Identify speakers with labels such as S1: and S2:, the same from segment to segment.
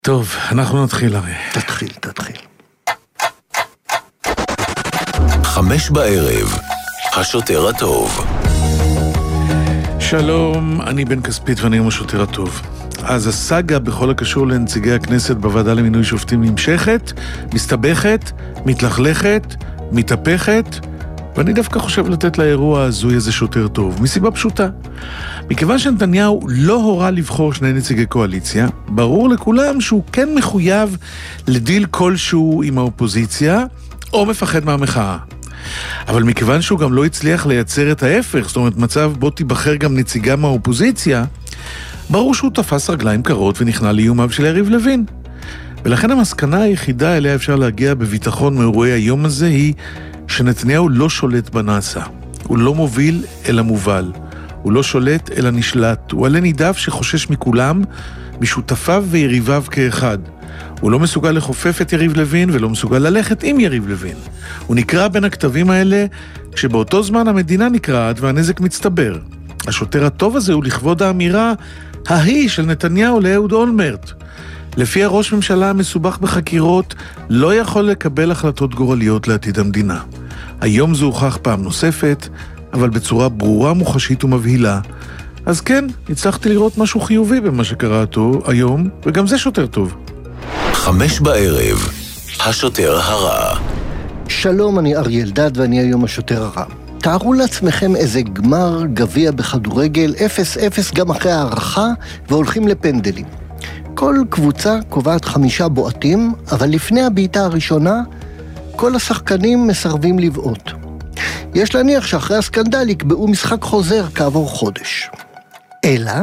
S1: טוב, אנחנו נתחיל הרי.
S2: תתחיל.
S3: 5 בערב, השוטר הטוב.
S1: שלום, אני בן כספית ואני השוטר הטוב. אז הסאגה בכל הקשור לנציגי הכנסת בוועדה למינוי שופטים נמשכת, מסתבכת, מתלכלכת, מתהפכת, ואני דווקא חושב לתת לאירוע הזוי איזה שוטר טוב, מסיבה פשוטה. מכיוון שנתניהו לא הורה לבחור 2 נציגי קואליציה, ברור לכולם שהוא כן מחויב לדיל כלשהו עם האופוזיציה, או מפחד מהמחאה. אבל מכיוון שהוא גם לא הצליח לייצר את ההפך, זאת אומרת מצב בו תיבחר גם נציגה מהאופוזיציה, ברור שהוא תפס רגליים קרות ונכנע לאיומיו של יריב לוין. ולכן המסקנה היחידה אליה אפשר להגיע בביטחון מאירועי היום הזה היא שנתניהו לא שולט בנעשה. הוא לא מוביל אלא מובל. הוא לא שולט אלא נשלט. הוא עלה נידף שחושש מכולם, משותפיו ויריביו כאחד. הוא לא מסוגל לחופף את יריב לוין ולא מסוגל ללכת עם יריב לוין. הוא נקרא בין הכתבים האלה כשבאותו זמן המדינה נקראת והנזק מצטבר. השוטר הטוב הזה הוא לכבוד האמירה ההיא של נתניהו לאהוד אולמרט. לפי הראש ממשלה המסובך בחקירות לא יכול לקבל החלטות גורליות לעתיד המדינה. היום זה הוכח פעם נוספת, אבל בצורה ברורה, מוחשית ומבהילה. אז כן, הצלחתי לראות משהו חיובי במה שקרה אותו היום, וגם זה שוטר טוב.
S3: 5 בערב, השוטר הרע.
S2: שלום, אני אריה אלדד ואני היום השוטר הרע. תארו לעצמכם איזה גמר גביע בכדורגל, 0-0 גם אחרי הערכה, והולכים לפנדלים. כל קבוצה קובעת 5 בועטים, אבל לפני הבעיטה הראשונה, כל השחקנים מסרבים לבעוט. יש להניח שאחרי הסקנדל יקבעו משחק חוזר כעבור חודש. אלא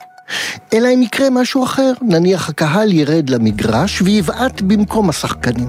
S2: אם יקרה משהו אחר, נניח הקהל ירד למגרש ויבעט במקום השחקנים.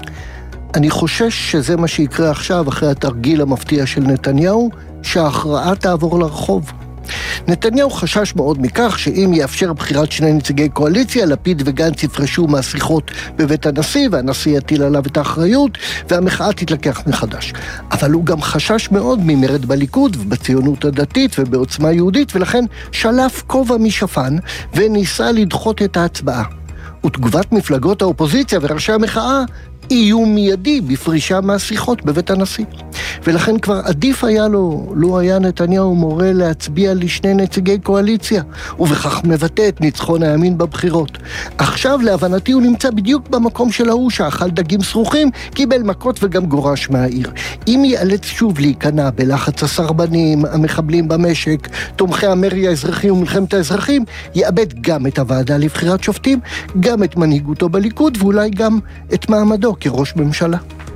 S2: אני חושש שזה מה שיקרה עכשיו אחרי התרגיל המפתיע של נתניהו, שההכרעה תעבור לרחוב. נתניהו חשש מאוד מכך שאם יאפשר בחירת 2 נציגי קואליציה, לפיד וגנץ יפרשו מהשיחות בבית הנשיא, והנשיא יטיל עליו את האחריות, והמחאה תתלקח מחדש. אבל הוא גם חשש מאוד ממרד בליכוד ובציונות הדתית ובעוצמה יהודית, ולכן שלף כובע משפן וניסה לדחות את ההצבעה. ותגובת מפלגות האופוזיציה וראשי המחאה איום מיידי בפרישה מהשיחות בבית הנשיא. ולכן כבר עדיף היה לו היה נתניהו מורה להצביע ל2 נציגי קואליציה, ובכך מבטא את ניצחון הימין בבחירות. עכשיו להבנתי הוא נמצא בדיוק במקום של ההוא שאכל דגים סרוחים, קיבל מכות וגם גורש מהעיר. אם ייאלץ שוב להיכנע בלחץ הסרבנים, המחבלים במשק, תומכי המרי האזרחי ומלחמת האזרחים, יאבד גם את הוועדה לבחירת שופטים, גם את מנהיגותו בליכוד ואולי גם את מעמדו כראש ממשלה.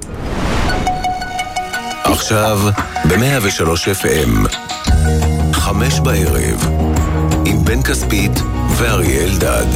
S3: עכשיו ב-103 FM 5 בערב עם בן כספית ואריה אלדד.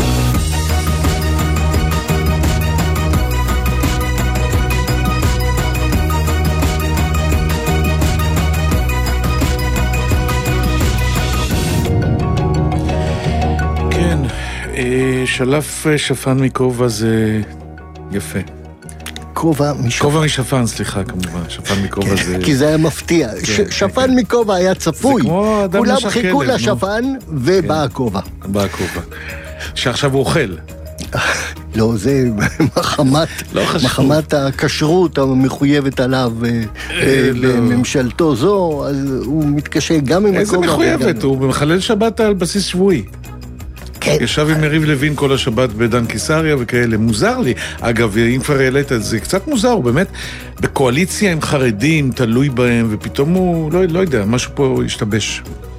S1: כן, שלף שפן מכובע זה יפה.
S2: כובע
S1: משפן, סליחה, כמובן. שפן מכובע זה...
S2: כי זה היה מפתיע. שפן מכובע היה צפוי. כולם חיכו לשפן ובא הכובע.
S1: שעכשיו הוא אוכל.
S2: לא, זה מחמת הכשרות המחויבת עליו בממשלתו זו, אז הוא מתקשה גם עם הכובע.
S1: איזה מחויבת? הוא מחלל שבת על בסיס שבועי. ישב עם יריב לוין כל השבת בדן קיסריה וכאלה, מוזר לי. אגב, אם כבר העלית את זה, קצת מוזר, הוא באמת בקואליציה עם חרדים, תלוי בהם, ופתאום הוא, לא יודע, משהו פה השתבש.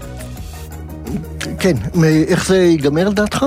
S2: כן, איך זה ייגמר לדעתך?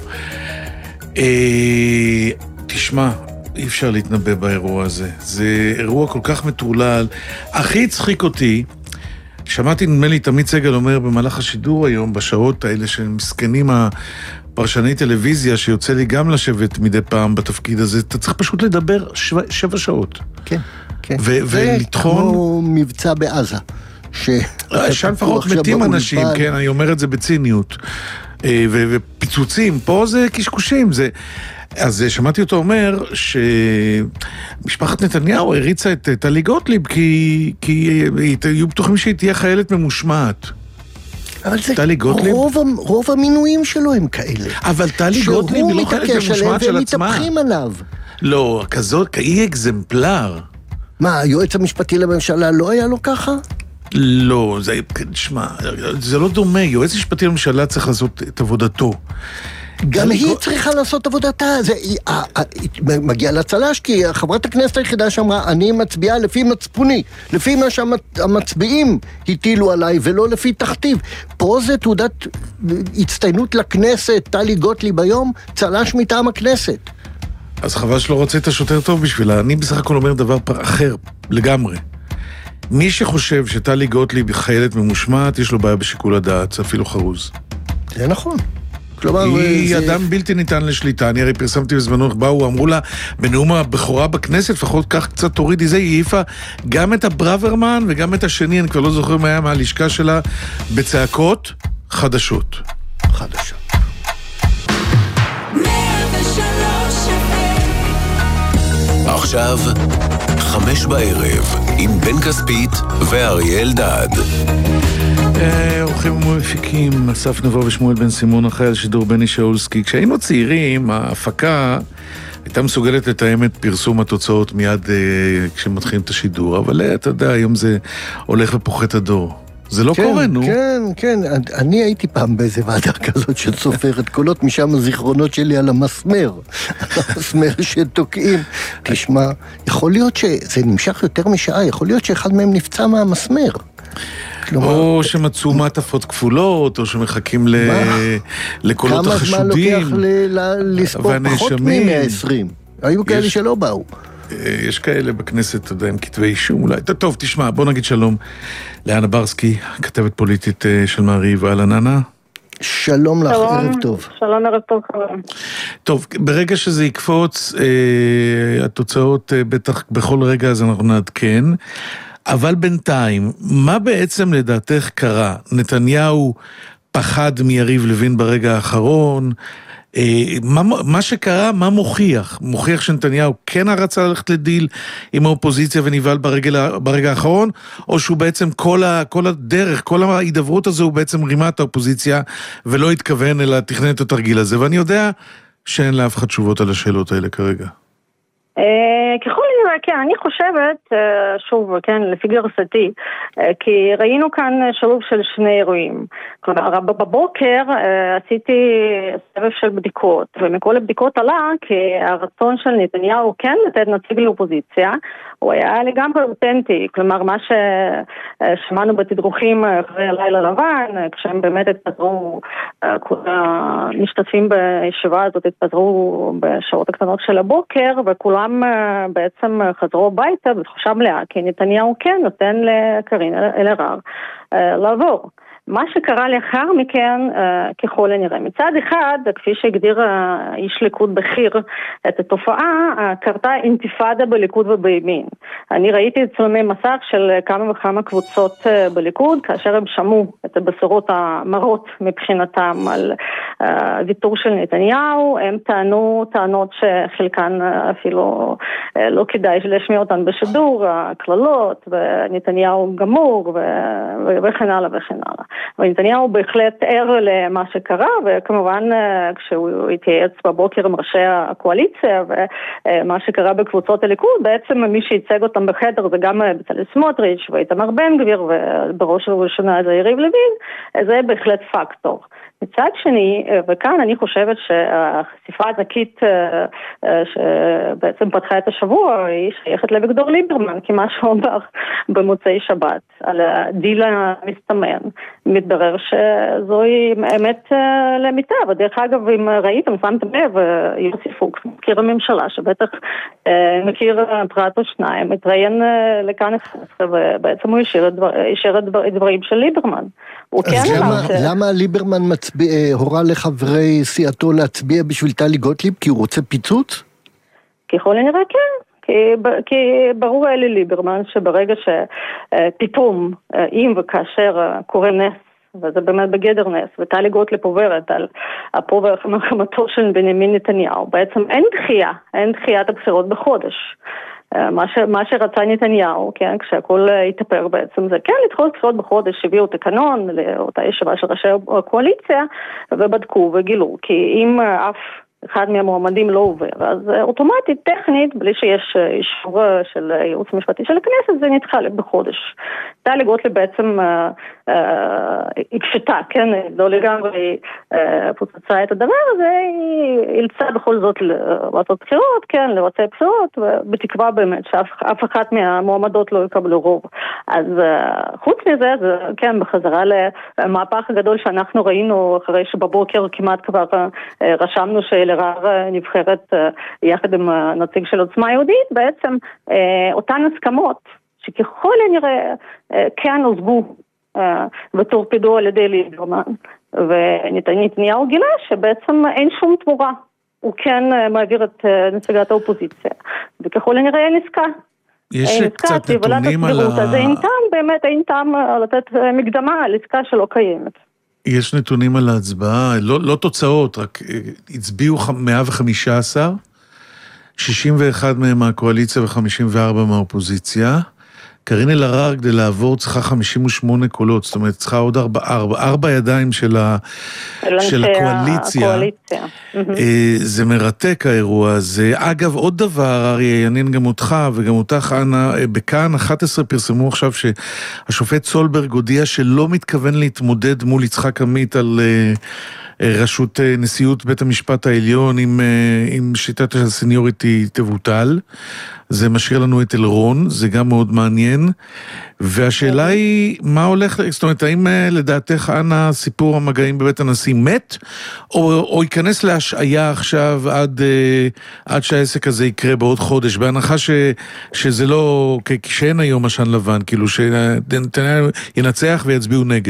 S1: תשמע, אי אפשר להתנבא באירוע הזה. זה אירוע כל כך מטורלל. הכי צחיק אותי, שמעתי נדמה לי תמיד סגל אומר במהלך השידור היום, בשעות האלה של מסכנים הפרשני טלוויזיה, שיוצא לי גם לשבת מדי פעם בתפקיד הזה, אתה צריך פשוט לדבר 7 שעות.
S2: כן, כן.
S1: ולטחון...
S2: זה כמו מבצע בעזה.
S1: שם לפחות מתים אנשים, כן, אני אומר את זה בציניות. ופיצוצים, פה זה קשקושים, זה... אז שמעתי אותו אומר שמשפחת נתניהו הריצה את טלי גוטליב כי היו בטוחים שהיא תהיה חיילת ממושמעת.
S2: אבל זה רוב המינויים שלו הם כאלה.
S1: אבל טלי גוטליב היא לא חלק ממושמעת של עצמה.
S2: והם מתהפכים עליו.
S1: לא, כזאת, היא אקזמפלר.
S2: מה, היועץ המשפטי לממשלה לא היה לו ככה?
S1: לא, זה לא דומה. יועץ המשפטי לממשלה צריך לעשות את עבודתו.
S2: גם היא צריכה לעשות עבודתה. מגיע לצלש, כי חברת הכנסת היחידה שאמרה, אני מצביעה לפי מצפוני, לפי מה שהמצביעים הטילו עליי, ולא לפי תכתיב. פה זה תעודת הצטיינות לכנסת, טלי גוטליב היום, צלש מטעם הכנסת.
S1: אז חבל שלא רצית שוטר טוב בשבילה. אני בסך הכל אומר דבר אחר לגמרי. מי שחושב שטלי גוטליב חיילת ממושמעת, יש לו בעיה בשיקול הדעת, אפילו חרוז.
S2: זה נכון.
S1: היא אדם בלתי ניתן לשליטה. אני הרי פרסמתי בזמנו, אמרו לה, בנאום הבכורה בכנסת, לפחות כך קצת תורידי זה, היא העיפה גם את הברוורמן וגם את השני, אני כבר לא זוכר מה היה מהלשכה שלה, בצעקות חדשות.
S3: עכשיו 5:00 עם בן כספית ואריה אלדד.
S1: אורחים ומפיקים, אסף נבו ושמואל בן סימון, אחראי על שידור בני שאולסקי. כשהיינו צעירים, ההפקה הייתה מסוגלת לתאם את פרסום התוצאות מיד כשמתחילים את השידור, אבל אתה יודע, היום זה הולך ופוחת הדור. זה לא קורה, נו.
S2: כן. אני הייתי פעם באיזה ועדה כזאת שסופרת קולות, משם הזיכרונות שלי על המסמר. המסמר שתוקעים. תשמע, יכול להיות שזה נמשך יותר משעה, יכול להיות שאחד מהם נפצע מהמסמר.
S1: או שמצאו מעטפות כפולות, או שמחכים לקולות החשודים.
S2: כמה זמן לוקח לספור פחות מ-120? היו כאלה שלא באו.
S1: יש כאלה בכנסת, אתה יודע, עם כתבי אישום אולי. טוב, תשמע, בוא נגיד שלום לאנה ברסקי, כתבת פוליטית של מעריב. אהלן, אנה.
S2: שלום לך, ערב טוב.
S4: שלום, ערב טוב, חברים.
S1: טוב, ברגע שזה יקפוץ, התוצאות בטח בכל רגע אז אנחנו נעדכן, אבל בינתיים, מה בעצם לדעתך קרה? נתניהו פחד מיריב לוין ברגע האחרון, מה שקרה, מה מוכיח? מוכיח שנתניהו כן רצה ללכת לדיל עם האופוזיציה ונבהל ברגע האחרון, או שהוא בעצם כל הדרך, כל ההידברות הזו הוא בעצם רימה את האופוזיציה ולא התכוון אלא תכנן את התרגיל הזה, ואני יודע שאין לאף אחד תשובות על השאלות האלה כרגע.
S4: ככל הנראה, כן, אני חושבת, שוב, כן, לפי גרסתי, כי ראינו כאן שילוב של שני אירועים. כלומר, בבוקר עשיתי סבב של בדיקות, ומכל הבדיקות עלה כי הרצון של נתניהו כן לתת נציג לאופוזיציה, הוא היה לגמרי אותנטי, כלומר, מה ששמענו בתדרוכים אחרי הלילה לבן, כשהם באמת התפזרו, כל המשתתפים בישיבה הזאת התפזרו בשעות הקטנות של הבוקר, וכולם בעצם חזרו הביתה בתחושה מלאה, כי נתניהו כן נותן לקרין אלהרר לעבור. מה שקרה לאחר מכן, ככל הנראה, מצד אחד, כפי שהגדיר איש ליכוד בכיר את התופעה, קרתה אינתיפאדה בליכוד ובימין. אני ראיתי את צילומי מסך של כמה וכמה קבוצות בליכוד, כאשר הם שמעו את הבשורות המרות מבחינתם על ויתור של נתניהו, הם טענו טענות שחלקן אפילו לא כדאי להשמיע אותן בשידור, הכללות, ונתניהו גמור, וכן הלאה וכן הלאה. ונתניהו בהחלט ער למה שקרה, וכמובן כשהוא התייעץ בבוקר עם ראשי הקואליציה, ומה שקרה בקבוצות הליכוד, בעצם מי שייצג אותם בחדר זה גם בצלאל סמוטריץ' ואיתמר בן גביר, ובראש ובראשונה זה יריב לוין, זה בהחלט פקטור. מצד שני, וכאן אני חושבת שהחשיפה הענקית שבעצם פתחה את השבוע היא שייכת לאביגדור ליברמן, כי מה שהוא אמר במוצאי שבת על הדיל המסתמן, מתברר שזוהי אמת לאמיתה. ודרך אגב, אם ראיתם, שמתם לב, יוסי פוקס, מכיר הממשלה, שבטח מכיר פרט או שניים, מתראיין לכאן 11, ובעצם הוא השאיר את דברים של ליברמן.
S2: למה ליברמן הורה לחברי סיעתו להצביע בשביל טלי גוטליב? כי הוא רוצה פיצוץ?
S4: ככל הנראה כן. כי ברור אלי ליברמן שברגע שפתאום אם וכאשר קורה נס, וזה באמת בגדר נס, וטלי גוטליב עוברת על אפו ומלחמתו של בנימין נתניהו, בעצם אין דחיית הבחירות בחודש. מה שרצה נתניהו, כן, כשהכל התאפר בעצם, זה כן לדחות בחירות בחודש, הביאו תקנון לאותה ישיבה של ראשי הקואליציה, ובדקו וגילו, כי אם אף אחד מהמועמדים לא עובר, אז אוטומטית, טכנית, בלי שיש אישור של הייעוץ המשפטי של הכנסת, זה נדחה בחודש. טלי גוטליב בעצם הקשתה, כן, לא לגמרי פוצצה את הדבר הזה, היא אילצה בכל זאת לעשות בחירות, כן, לבצע בחירות, ובתקווה באמת שאף אחת מהמועמדות לא יקבלו רוב. אז חוץ מזה, זה כן, בחזרה למהפך הגדול שאנחנו ראינו אחרי שבבוקר כמעט כבר רשמנו אלערר נבחרת יחד עם הנציג של עוצמה יהודית, בעצם אותן הסכמות שככל הנראה כן הושגו וטורפדו על ידי ליברמן, ונתניהו גילה שבעצם אין שום תמורה, הוא כן מעביר את נציגת האופוזיציה, וככל הנראה אין עסקה.
S1: יש קצת נתונים על
S4: אז אין טעם לתת מקדמה על עסקה שלא קיימת.
S1: יש נתונים על ההצבעה, לא תוצאות, רק הצביעו 115, 61 מהם מהקואליציה ו54 מהאופוזיציה. קארין אלהרר כדי לעבור צריכה 58 קולות, זאת אומרת צריכה עוד 4 ידיים של הקואליציה. זה מרתק האירוע הזה. אגב, עוד דבר, אריה, יעניין גם אותך וגם אותך, אנה, בכאן 11 פרסמו עכשיו שהשופט סולברג הודיע שלא מתכוון להתמודד מול יצחק עמית על ראשות נשיאות בית המשפט העליון עם שיטת הסניוריטי תבוטל. זה משאיר לנו את אלרון, זה גם מאוד מעניין. והשאלה היא, מה הולך, זאת אומרת, האם לדעתך, אנה, סיפור המגעים בבית הנשיא מת, או ייכנס להשעיה עכשיו עד שהעסק הזה יקרה בעוד חודש, בהנחה שזה לא, כשאין היום עשן לבן, כאילו שינצח ויצביעו נגד.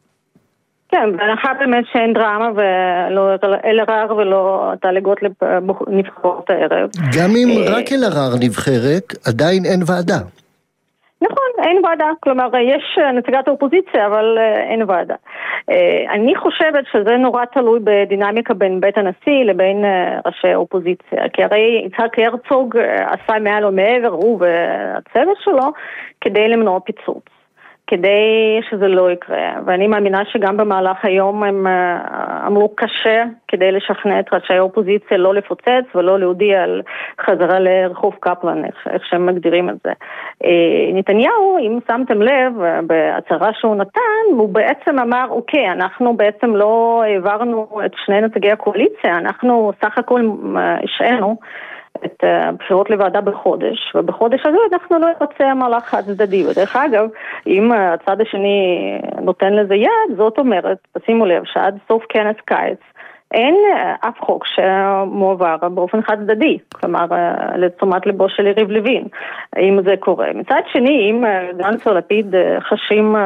S4: כן, בהנחה באמת שאין דרמה ולא אלהרר ולא טלי גוטליב נבחרות הערב.
S2: גם אם רק אלהרר נבחרת, עדיין אין ועדה.
S4: נכון, אין ועדה, כלומר יש נציגת האופוזיציה, אבל אין ועדה. אני חושבת שזה נורא תלוי בדינמיקה בין בית הנשיא לבין ראשי האופוזיציה, כי הרי יצחק הרצוג עשה מעל ומעבר, הוא והצוות שלו, כדי למנוע פיצוץ. כדי שזה לא יקרה, ואני מאמינה שגם במהלך היום הם אמרו קשה כדי לשכנע את ראשי האופוזיציה לא לפוצץ ולא להודיע על חזרה לרחוב קפלן, איך שהם מגדירים את זה. נתניהו, אם שמתם לב, בהצהרה שהוא נתן, הוא בעצם אמר, אוקיי, אנחנו בעצם לא העברנו את שני נציגי הקואליציה, אנחנו סך הכל השענו את הבחירות לוועדה בחודש, ובחודש הזה אנחנו לא נבצע מהלך חד צדדי. ודרך אגב, אם הצד השני נותן לזה יד, זאת אומרת, תשימו לב שעד סוף כנס קיץ, אין אף חוק שמועבר באופן חד צדדי, כלומר לתשומת ליבו של יריב לוין, אם זה קורה. מצד שני, אם גנץ ולפיד חשים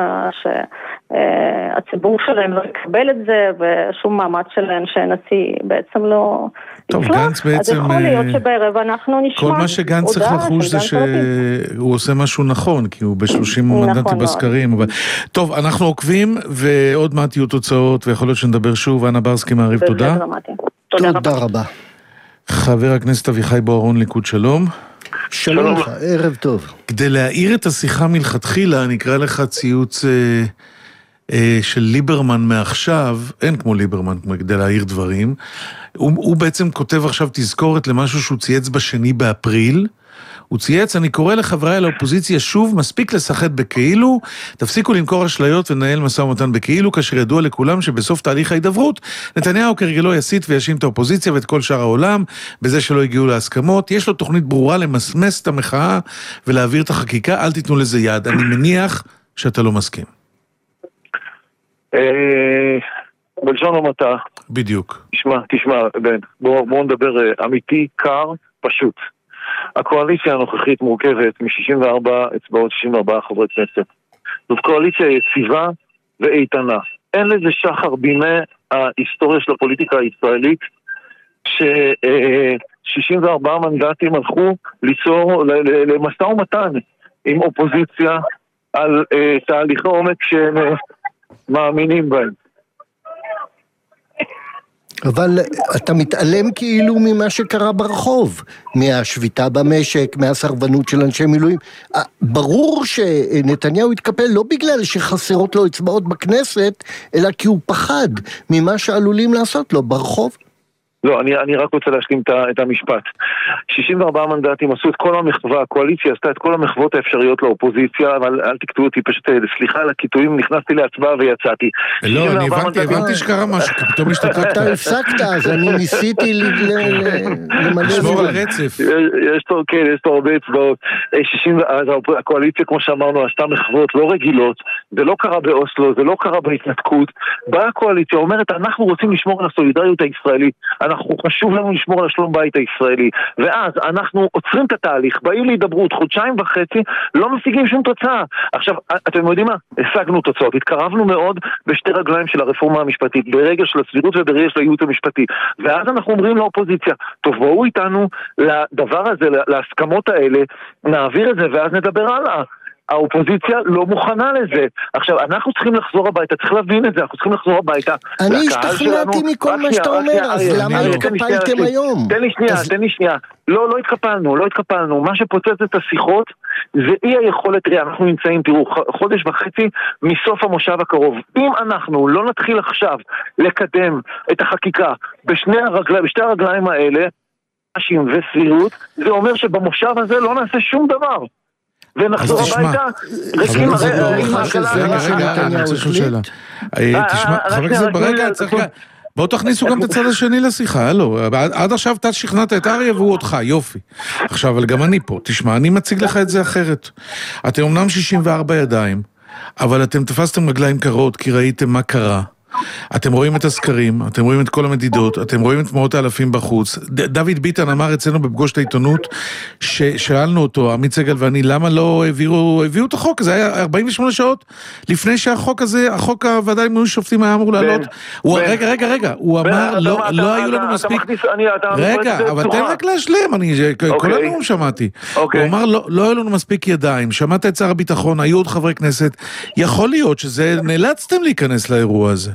S4: שהציבור שלהם לא יקבל את זה, ושום מעמד של אנשי הנשיא בעצם לא יצלח, אז יכול להיות שבערב אנחנו נשמע.
S1: כל מה שגנץ צריך לחוש זה שהוא עושה משהו נכון, כי הוא ב-30 מנדטים בסקרים. טוב, אנחנו עוקבים, ועוד מעט יהיו תוצאות, ויכול להיות שנדבר שוב. אנה ברסקי מעריב, תודה.
S2: תודה רבה.
S1: חבר הכנסת אביחי בוארון, ליכוד, שלום.
S2: שלום לך, ערב טוב.
S1: כדי להעיר את השיחה מלכתחילה, אני אקרא לך ציוץ של ליברמן מעכשיו, אין כמו ליברמן, כדי להעיר דברים. הוא בעצם כותב עכשיו תזכורת למשהו שהוא צייץ ב2 באפריל, הוא צייץ, אני קורא לחבריי על האופוזיציה שוב, מספיק לשחק בכאילו, תפסיקו למכור אשליות ונהל משא ומתן בכאילו, כאשר ידוע לכולם שבסוף תהליך ההידברות, נתניהו כרגלו יסית וישים את האופוזיציה ואת כל שאר העולם, בזה שלא הגיעו להסכמות, יש לו תוכנית ברורה למסמס את המחאה ולהעביר את החקיקה, אל תיתנו לזה יד, אני מניח שאתה לא מסכים.
S5: בלשון המעטה.
S1: בדיוק.
S5: תשמע, בן, בואו נדבר אמיתי, קר, פשוט. הקואליציה הנוכחית מורכבת מ-64 אצבעות, 64 חברי כנסת. זאת קואליציה יציבה ואיתנה. אין לזה שחר בימי ההיסטוריה של הפוליטיקה הישראלית, ש-64 מנדטים הלכו ליצור למשא ומתן עם אופוזיציה על תהליכי עומק שהם מאמינים בהם.
S2: אבל אתה מתעלם כאילו ממה שקרה ברחוב, מהשביתה במשק, מהסרבנות של אנשי מילואים. ברור שנתניהו התקפל לא בגלל שחסרות לו אצבעות בכנסת, אלא כי הוא פחד ממה שעלולים לעשות לו ברחוב.
S5: לא, אני רק רוצה להשלים את המשפט. 64 מנדטים עשו את כל המחווה, הקואליציה עשתה את כל המחוות האפשריות לאופוזיציה, אבל אל תקטעו אותי, פשוט סליחה על הקיטועים, נכנסתי להצבעה ויצאתי.
S1: לא, אני הבנתי שקרה משהו, כי פתאום השתתקת.
S2: אתה הפסקת, אז אני ניסיתי
S1: לשמור על רצף.
S5: יש פה הרבה אצבעות. אז הקואליציה, כמו שאמרנו, עשתה מחוות לא רגילות, זה לא קרה באוסלו, זה לא קרה בהתנתקות. באה הקואליציה, אומרת, אנחנו רוצים לשמור על הסולידריות הישראלית, חשוב לנו לשמור על השלום בית הישראלי, ואז אנחנו עוצרים את התהליך, באים להידברות, 1.5 חודשים, לא משיגים שום תוצאה. עכשיו, אתם יודעים מה? השגנו תוצאות, התקרבנו מאוד בשתי רגליים של הרפורמה המשפטית, ברגע של הסבירות וברגע של הייעוץ המשפטי, ואז אנחנו אומרים לאופוזיציה, טוב, בואו איתנו לדבר הזה, להסכמות האלה, נעביר את זה ואז נדבר הלאה. האופוזיציה לא מוכנה לזה. עכשיו, אנחנו צריכים לחזור הביתה, צריך להבין את זה, אנחנו צריכים לחזור הביתה.
S2: אני השתכנעתי מכל מה שאתה אומר, אז למה התקפלתם היום?
S5: תן לי שנייה. לא התקפלנו. מה שפוצץ את השיחות זה אי היכולת, אנחנו נמצאים, תראו, 1.5 חודשים מסוף המושב הקרוב. אם אנחנו לא נתחיל עכשיו לקדם את החקיקה בשתי הרגליים האלה, אשים וסבירות, זה אומר שבמושב הזה לא נעשה שום דבר. ונחזור הביתה.
S1: רגע, אני רוצה לשאול שאלה. תשמע, חבר הכנסת ברגע, בואו תכניסו גם את הצד השני לשיחה, הלו. עד עכשיו אתה שכנעת את אריה והוא אותך, יופי. עכשיו, אבל גם אני פה, תשמע, אני מציג לך את זה אחרת. אתם אמנם 64 ידיים, אבל אתם תפסתם רגליים קרות כי ראיתם מה קרה. אתם רואים את הסקרים, אתם רואים את כל המדידות, אתם רואים את מאות האלפים בחוץ. דוד ביטן אמר אצלנו בפגוש את העיתונות, ששאלנו אותו, עמית סגל ואני, למה לא הביאו את החוק? זה היה 48 שעות לפני שהחוק הזה, החוק הוועדה למינוי שופטים היה אמור לעלות. רגע, הוא אמר, לא היו לנו מספיק... רגע, אבל תן רק להשלים, כל הנאום שמעתי. הוא אמר, לא היו לנו מספיק ידיים, שמעת את שר הביטחון, היו עוד חברי כנסת, יכול להיות שזה נאלצתם להיכנס לאירוע הזה.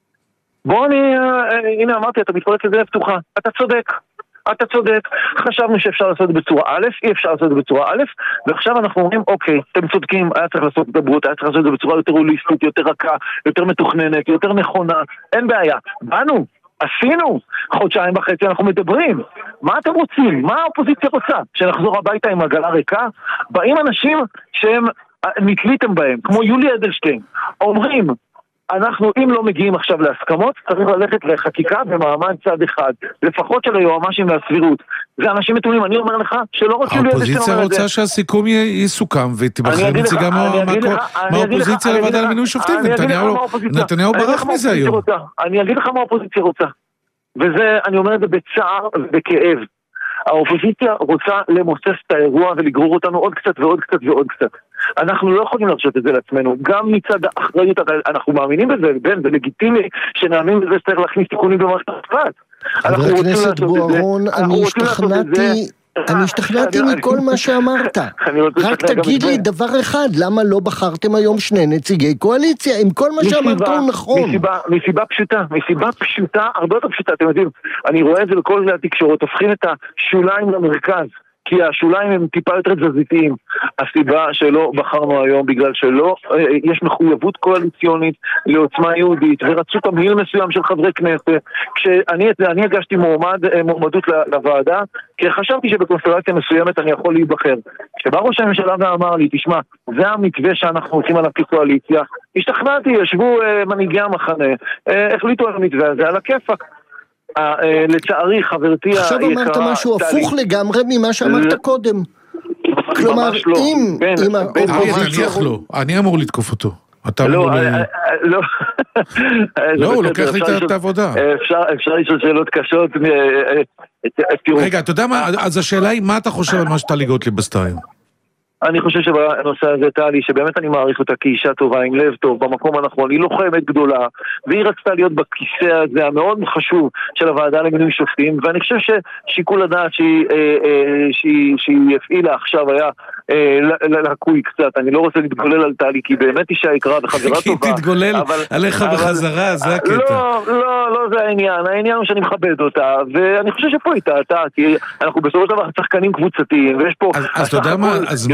S5: הנה אמרתי, אתה מתפרץ לזה פתוחה. אתה צודק. חשבנו שאפשר לעשות את זה בצורה א', אי אפשר לעשות את זה בצורה א', ועכשיו אנחנו אומרים, אוקיי, אתם צודקים, היה צריך לעשות את הברות, היה צריך לעשות את זה בצורה יותר הוליסטית, יותר רכה, יותר מתוכננת, יותר נכונה, אין בעיה. עשינו 1.5 חודשים, אנחנו מדברים. מה אתם רוצים? מה האופוזיציה רוצה? שנחזור הביתה עם עגלה ריקה? באים אנשים שהם נתליתם בהם, כמו יולי אדלשטיין, אומרים, אנחנו, אם לא מגיעים עכשיו להסכמות, צריך ללכת לחקיקה במעמד צד אחד, לפחות של היועמ"שים והסבירות. זה אנשים מתונים, אני אומר לך שלא רוצים...
S1: האופוזיציה רוצה שהסיכום יסוכם, ותבחר נציגה מהאופוזיציה לוועדה למינוי שופטים, ונתניהו ברח מזה היום.
S5: אני אגיד לך מה האופוזיציה רוצה, וזה, אני אומר את זה בצער ובכאב. האופוזיציה רוצה למוסס את האירוע ולגרור אותנו עוד קצת ועוד קצת ועוד קצת. אנחנו לא יכולים לרשות את זה לעצמנו, גם מצד האחריות, אנחנו מאמינים בזה, זה לגיטימי שנאמין בזה שצריך להכניס תיקונים במערכת המשפט.
S2: חבר הכנסת בוארון, אני השתכנעתי מכל מה שאמרת. רק תגיד לי דבר אחד, למה לא בחרתם היום 2 נציגי קואליציה? עם כל מה שאמרת הוא נכון.
S5: מסיבה פשוטה, הרבה יותר פשוטה, אתם יודעים, אני רואה את זה בכל כלי התקשורת, הופכים את השוליים למרכז, כי השוליים הם טיפה יותר תזזיתיים. הסיבה שלא בחרנו היום בגלל שלא יש מחויבות קואליציונית לעוצמה יהודית ורצו תמהיל מסוים של חברי כנסת. כשאני הגשתי מועמדות לוועדה כי חשבתי שבקונסטלציה מסוימת אני יכול להיבחר. כשבא ראש הממשלה ואמר לי, תשמע, זה המתווה שאנחנו עושים עליו כקואליציה, השתכנעתי, ישבו מנהיגי המחנה, החליטו על המתווה הזה, על הכיפק. לצערי חברתי היקרה...
S2: עכשיו אמרת משהו הפוך לגמרי ממה שאמרת קודם. כלומר, אם
S1: האופוזיציה... אני אמור לתקוף אותו. לא, הוא לוקח לי את העבודה.
S5: אפשר לשאול שאלות קשות.
S1: רגע, אתה יודע מה? אז השאלה היא, מה אתה חושב על מה שטלי גוטליב עשתה היום?
S5: אני חושב שבנושא הזה טלי, שבאמת אני מעריך אותה כאישה טובה, עם לב טוב, במקום הנכון, היא לוחמת גדולה, והיא רצתה להיות בכיסא הזה המאוד חשוב של הוועדה למינוי שופטים, ואני חושב ששיקול הדעת שהיא הפעילה עכשיו היה לקוי קצת, אני לא רוצה להתגולל על טלי, כי באמת אישה יקרה וחברה טובה.
S1: כי תתגולל עליך בחזרה, זה הקטע.
S5: לא זה העניין, העניין הוא שאני מכבד אותה, ואני חושב שפה היא טעתה, כי אנחנו בסופו של דבר שחקנים קבוצתיים, ויש פה...
S1: אז אתה יודע מה, אז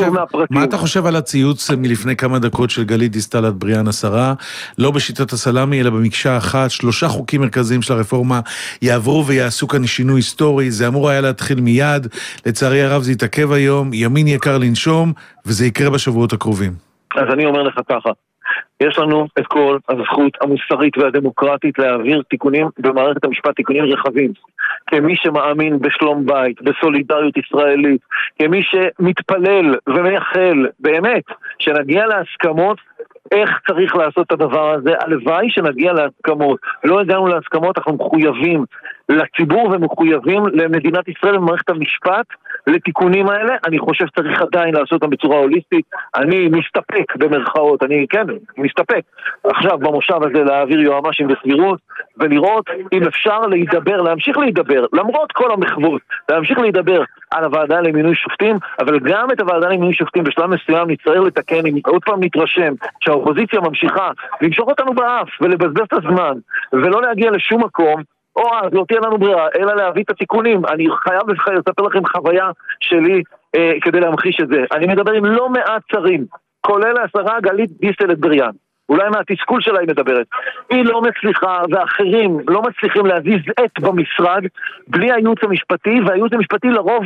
S1: מה אתה חושב על הציוץ מלפני כמה דקות של גלית דיסטל אטבריאן השרה, לא בשיטת הסלאמי, אלא במקשה אחת, 3 חוקים מרכזיים של הרפורמה יעברו ויעשו כאן שינוי היסטורי, זה אמור היה להתחיל מיד, לצערי הרב זה יתעכב היום, ימין יקר לנשום, וזה יקרה בשבועות הקרובים.
S5: אז אני אומר לך ככה, יש לנו את כל הזכות המוסרית והדמוקרטית להעביר תיקונים במערכת המשפט, תיקונים רחבים. כמי שמאמין בשלום בית, בסולידריות ישראלית, כמי שמתפלל ומייחל באמת שנגיע להסכמות איך צריך לעשות את הדבר הזה, הלוואי שנגיע להסכמות. לא הגענו להסכמות, אנחנו מחויבים לציבור ומחויבים למדינת ישראל ומערכת המשפט לתיקונים האלה. אני חושב שצריך עדיין לעשות אותם בצורה הוליסטית. אני מסתפק במרכאות, אני כן, מסתפק עכשיו במושב הזה להעביר יועמ"שים בסבירות ולראות אם אפשר להידבר, להמשיך להידבר, למרות כל המחוות, להמשיך להידבר על הוועדה למינוי שופטים, אבל גם את הוועדה למינוי שופטים בשלב מסוים נצטרך לתקן, אם עוד פעם נתרשם שהאופוזיציה ממשיכה למשוך אותנו באף ולבזבז את הזמן ולא להגיע לשום מקום, או אז לא תהיה לנו ברירה, אלא להביא את התיקונים. אני חייב לספר לכם חוויה שלי כדי להמחיש את זה. אני מדבר עם לא מעט שרים, כולל השרה גלית דיסטל אטבריאן. אולי מהתסכול שלה היא מדברת. היא לא מצליחה, ואחרים לא מצליחים להזיז את במשרד בלי הייעוץ המשפטי, והייעוץ המשפטי לרוב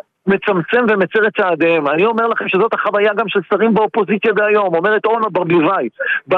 S5: מצמצם ומצר את צעדיהם. אני אומר לכם שזאת החוויה גם של שרים באופוזיציה דהיום, אומרת אורנה ברביבאי,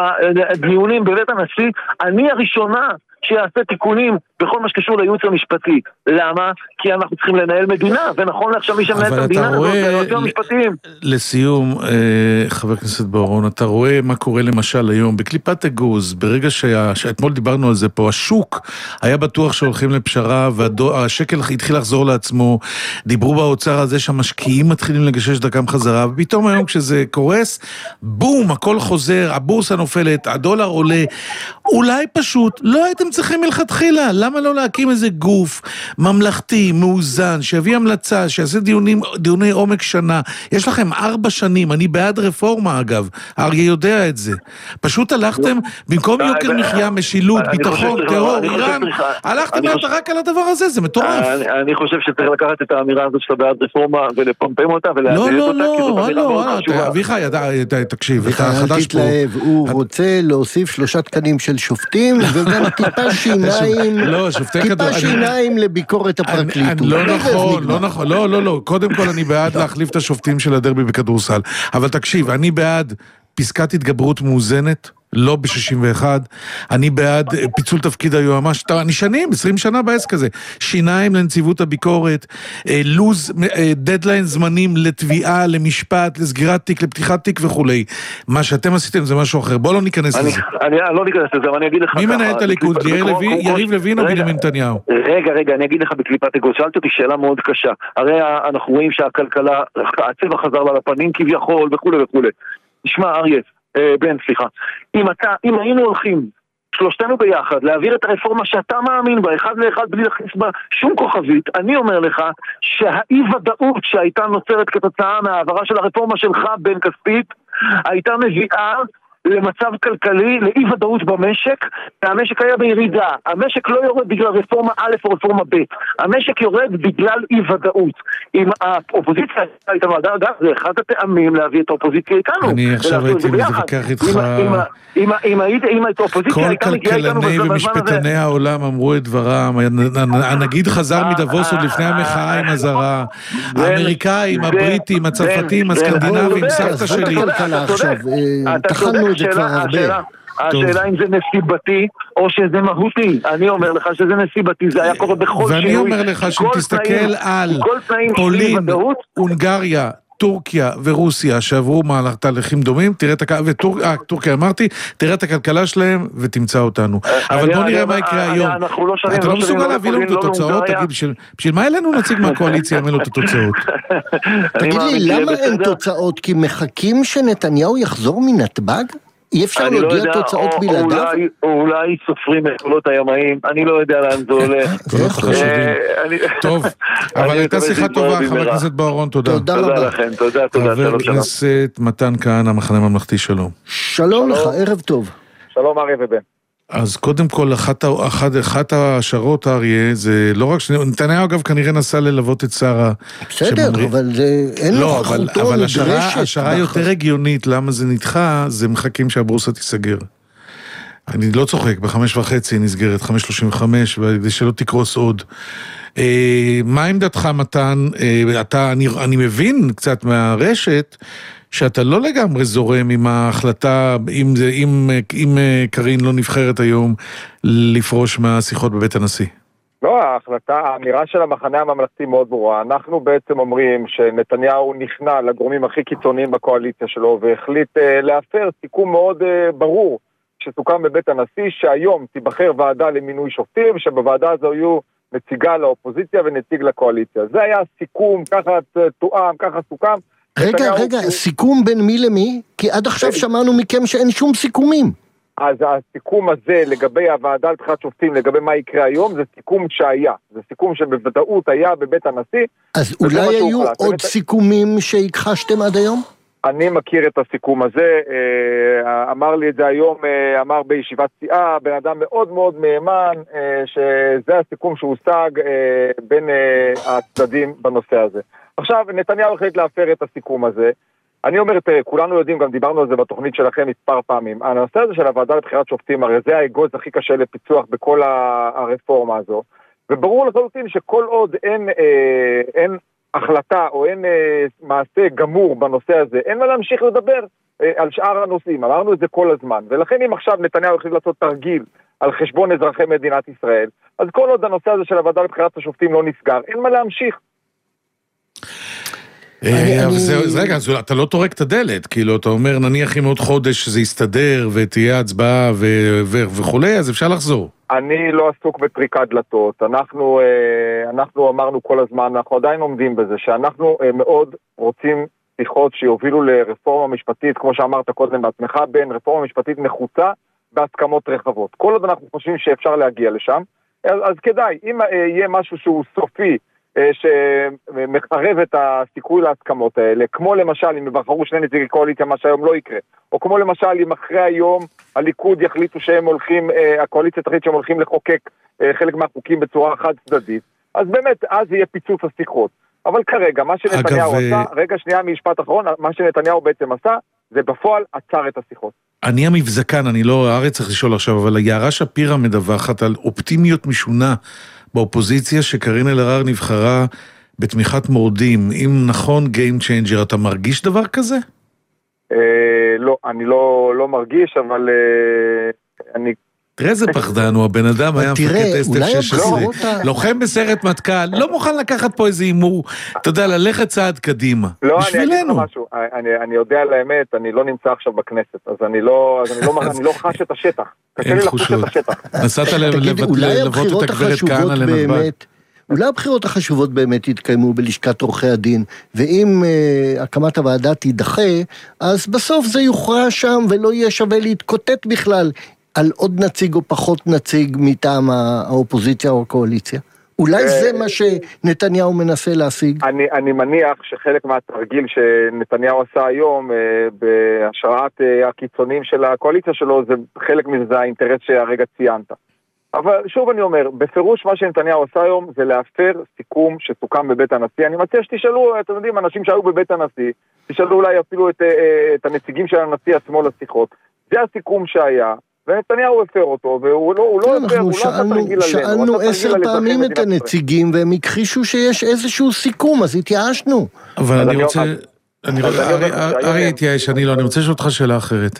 S5: בדיונים בבית הנשיא, אני הראשונה שיעשה תיקונים בכל מה שקשור לייעוץ המשפטי. למה? כי אנחנו צריכים לנהל מדינה, ונכון לעכשיו מי שמנהל את המדינה הזאת, זה היועצים המשפטיים.
S1: לסיום, חבר הכנסת בוארון, אתה רואה מה קורה למשל היום, בקליפת אגוז, ברגע שאתמול דיברנו על זה פה, השוק היה בטוח שהולכים לפשרה, והשקל התחיל לחזור לעצמו, דיברו באוצר הזה שהמשקיעים מתחילים לגשש דרכם חזרה, ופתאום היום כשזה קורס, בום, הכל חוזר, הבורסה נופלת, הדולר עולה, אולי פשוט לא הייתם צריכים מלכתחילה, למה לא להקים איזה גוף ממלכתי, מאוזן, שיביא המלצה, שיעשה דיוני עומק שנה, יש לכם 4 שנים, אני בעד רפורמה אגב, אריה יודע את זה, פשוט הלכתם, במקום יוקר מחיה, משילות, ביטחון, טרור, איראן, הלכתם רק על הדבר הזה, זה מטורף.
S5: אני חושב שצריך לקחת את האמירה הזאת שאתה בעד רפורמה, ולפמפם אותה, ולהדהד אותה, כי זאת אמירה מאוד חשובה.
S1: אביחי, תקשיב, אתה
S2: חדש פה. אל תתלהב, הוא רוצה להוסיף 3 תקנים של שופטים, וגם טיפה שיניים לביקורת הפרקליטות.
S1: לא נכון, לא, קודם כל אני בעד להחליף את השופטים של הדרבי בכדורסל, אבל תקשיב, אני בעד פסקת התגברות מאוזנת, לא ב-61, אני בעד פיצול תפקיד היועמ"ש, אני שנים, 20 שנה בעסק הזה, שיניים לנציבות הביקורת, לוז, דדליין זמנים לתביעה, למשפט, לסגירת תיק, לפתיחת תיק וכו'. מה שאתם עשיתם זה משהו אחר, בוא לא ניכנס לזה.
S5: אני לא ניכנס לזה, אבל אני אגיד לך ככה.
S1: מי מנהל את הליכוד? יריב לוין או בנימין נתניהו?
S5: רגע, אני אגיד לך בקליפת אגוז, שאלת אותי שאלה מאוד קשה, הרי אנחנו רואים שהכלכלה, הצבע חזר לה לפנים כביכול וכו'. תשמע אריה, אם היינו הולכים שלושתנו ביחד להעביר את הרפורמה שאתה מאמין בה, אחד לאחד בלי להכניס בה שום כוכבית, אני אומר לך שהאי ודאות שהייתה נוצרת כתוצאה מהעברה של הרפורמה שלך בן כספית הייתה מביאה למצב כלכלי, לאי ודאות במשק, והמשק היה בירידה. המשק לא יורד בגלל רפורמה א' או רפורמה ב'. המשק יורד בגלל אי ודאות. אם האופוזיציה הייתה ועדה, אגב, זה אחד הטעמים להביא את האופוזיציה איתנו.
S1: אני עכשיו הייתי מתווכח איתך.
S5: אם את האופוזיציה הייתה מגיעה איתנו
S1: כל כלכלני ומשפטני העולם אמרו את דברם, הנגיד חזר מדבוס עוד לפני המחאה עם הזרה, האמריקאים, הבריטים, הצרפתים, הסקנדינבים, סבתא שלי.
S2: תחלנו את זה כבר הרבה.
S5: השאלה אם זה נסיבתי או שזה מהותי. אני אומר לך שזה נסיבתי, זה היה קורה בכל שינוי.
S1: ואני אומר לך שתסתכל על פולין, הונגריה, טורקיה ורוסיה שעברו תהליכים דומים, טורקיה אמרתי, תראה את הכלכלה שלהם ותמצא אותנו. אבל בוא נראה מה יקרה היום. אתה לא מסוגל להביא לנו את התוצאות? תגיד, בשביל מה אלינו נציג מהקואליציה אין לו את התוצאות?
S2: תגיד לי, למה אין תוצאות? כי מחכים שנתניהו יחזור מנתב"ג? אי אפשר להודיע תוצאות בלעדיו?
S5: אולי סופרים את קולות הימאים, אני לא יודע לאן זה הולך.
S1: טוב, אבל הייתה שיחה טובה, חבר הכנסת בוארון, תודה.
S2: תודה רבה.
S5: לכם, תודה.
S1: חבר הכנסת מתן כהנא, המחנה הממלכתי, שלום.
S2: שלום לך, ערב טוב.
S5: שלום אריה ובן.
S1: אז קודם כל, אחת השערות, אריה, זה לא רק נתניהו אגב כנראה נסע ללוות את שרה.
S2: בסדר, אבל אין נוכחותו נדרשת.
S1: אבל השערה יותר הגיונית, למה זה נדחה, זה מחכים שהבורסה תיסגר. אני לא צוחק, ב5:30 נסגרת, 5:35, וכדי שלא תקרוס עוד. מה עמדתך מתן? אני מבין קצת מהרשת, שאתה לא לגמרי זורם עם ההחלטה, אם קרין לא נבחרת היום, לפרוש מהשיחות בבית הנשיא.
S6: לא, האמירה של המחנה הממלכתי מאוד ברורה. אנחנו בעצם אומרים שנתניהו נכנע לגורמים הכי קיצוניים בקואליציה שלו, והחליט להפר סיכום מאוד ברור, שסוכם בבית הנשיא, שהיום תיבחר ועדה למינוי שופטים, שבוועדה הזו יהיו נציגה לאופוזיציה ונציג לקואליציה. זה היה סיכום, ככה תואם, ככה סוכם.
S2: רגע, סיכום בין מי למי? כי עד עכשיו שמענו מכם שאין שום סיכומים.
S6: אז הסיכום הזה לגבי הוועדה לבחירת שופטים, לגבי מה יקרה היום, זה סיכום שהיה. זה סיכום שבוודאות היה בבית הנשיא.
S2: אז אולי היו עוד סיכומים שהכחשתם עד היום?
S6: אני מכיר את הסיכום הזה, אמר לי את זה היום, אמר בישיבת סיעה, בן אדם מאוד מאוד מהימן, שזה הסיכום שהושג בין הצדדים בנושא הזה. עכשיו, נתניהו החליט להפר את הסיכום הזה. אני אומר, כולנו יודעים, גם דיברנו על זה בתוכנית שלכם מספר פעמים. הנושא הזה של הוועדה לבחירת שופטים, הרי זה האגוז הכי קשה לפיצוח בכל הרפורמה הזו. וברור לחלוטין שכל עוד אין החלטה או אין מעשה גמור בנושא הזה, אין מה להמשיך לדבר על שאר הנושאים. אמרנו את זה כל הזמן. ולכן אם עכשיו נתניהו החליט לעשות תרגיל על חשבון אזרחי מדינת ישראל, אז כל עוד הנושא הזה של הוועדה לבחירת השופטים לא נסגר, אין מה להמשיך.
S1: רגע, אתה לא תורק את הדלת, כאילו אתה אומר נניח אם עוד חודש שזה יסתדר ותהיה הצבעה וכולי, אז אפשר לחזור.
S6: אני לא עסוק בטריקת דלתות, אנחנו אמרנו כל הזמן, אנחנו עדיין עומדים בזה, שאנחנו מאוד רוצים שיחות שיובילו לרפורמה משפטית, כמו שאמרת קודם בעצמך, בין רפורמה משפטית נחוצה בהסכמות רחבות. כל עוד אנחנו חושבים שאפשר להגיע לשם, אז כדאי, אם יהיה משהו שהוא סופי, שמחרב את הסיכוי להסכמות האלה, כמו למשל אם יבחרו שני נציגי קואליציה, מה שהיום לא יקרה, או כמו למשל אם אחרי היום הליכוד יחליטו שהם הולכים, הקואליציה תחליט שהם הולכים לחוקק חלק מהחוקים בצורה חד צדדית, אז באמת אז יהיה פיצוץ השיחות. אבל כרגע מה שנתניהו עשה, רגע שנייה משפט אחרון, מה שנתניהו בעצם עשה זה בפועל עצר את השיחות.
S1: אני המבזקן, אני לא הארץ צריך לשאול עכשיו, אבל יערה שפירא מדווחת על אופטימיות משונה באופוזיציה שקרין אלהרר נבחרה בתמיכת מורדים. אם נכון Game Changer, אתה מרגיש דבר כזה?
S6: לא, אני לא מרגיש, אבל אני...
S1: תראה איזה פחדן הוא, הבן אדם היה מפקד אסטף 16, לוחם בסרט מטכ"ל, לא מוכן לקחת פה איזה אימור, אתה יודע, ללכת צעד קדימה.
S6: לא, אני אגיד לך משהו, אני יודע על האמת, אני לא נמצא עכשיו בכנסת, אז אני לא חש את השטח. קשה לי לחוש את השטח.
S1: נסעת לבוא את הגברת כהנא לנתב"ג.
S2: אולי הבחירות החשובות באמת יתקיימו בלשכת עורכי הדין, ואם הקמת הוועדה תידחה, אז בסוף זה יוכרע שם ולא יהיה שווה להתקוטט בכלל על עוד נציג או פחות נציג מטעם האופוזיציה או הקואליציה. אולי זה מה שנתניהו מנסה להשיג?
S6: אני מניח שחלק מהתרגיל שנתניהו עשה היום בהשראת הקיצונים של הקואליציה שלו, זה חלק מזה האינטרס שהרגע ציינת. אבל שוב אני אומר, בפירוש מה שנתניהו עשה היום זה להפר סיכום שסוכם בבית הנשיא. אני מציע שתשאלו, אתם יודעים, אנשים שהיו בבית הנשיא, תשאלו אולי אפילו את הנציגים של הנשיא עצמו לשיחות. זה הסיכום שהיה, ונתניהו הפר אותו, והוא לא הפר, הוא לא עשה תרגיל עלינו.
S2: שאלנו 10 פעמים את הנציגים, והם הכחישו שיש איזשהו סיכום, אז התייאשנו.
S1: אבל אני רוצה... ארי התייאש, אני רוצה לשאול אותך שאלה אחרת.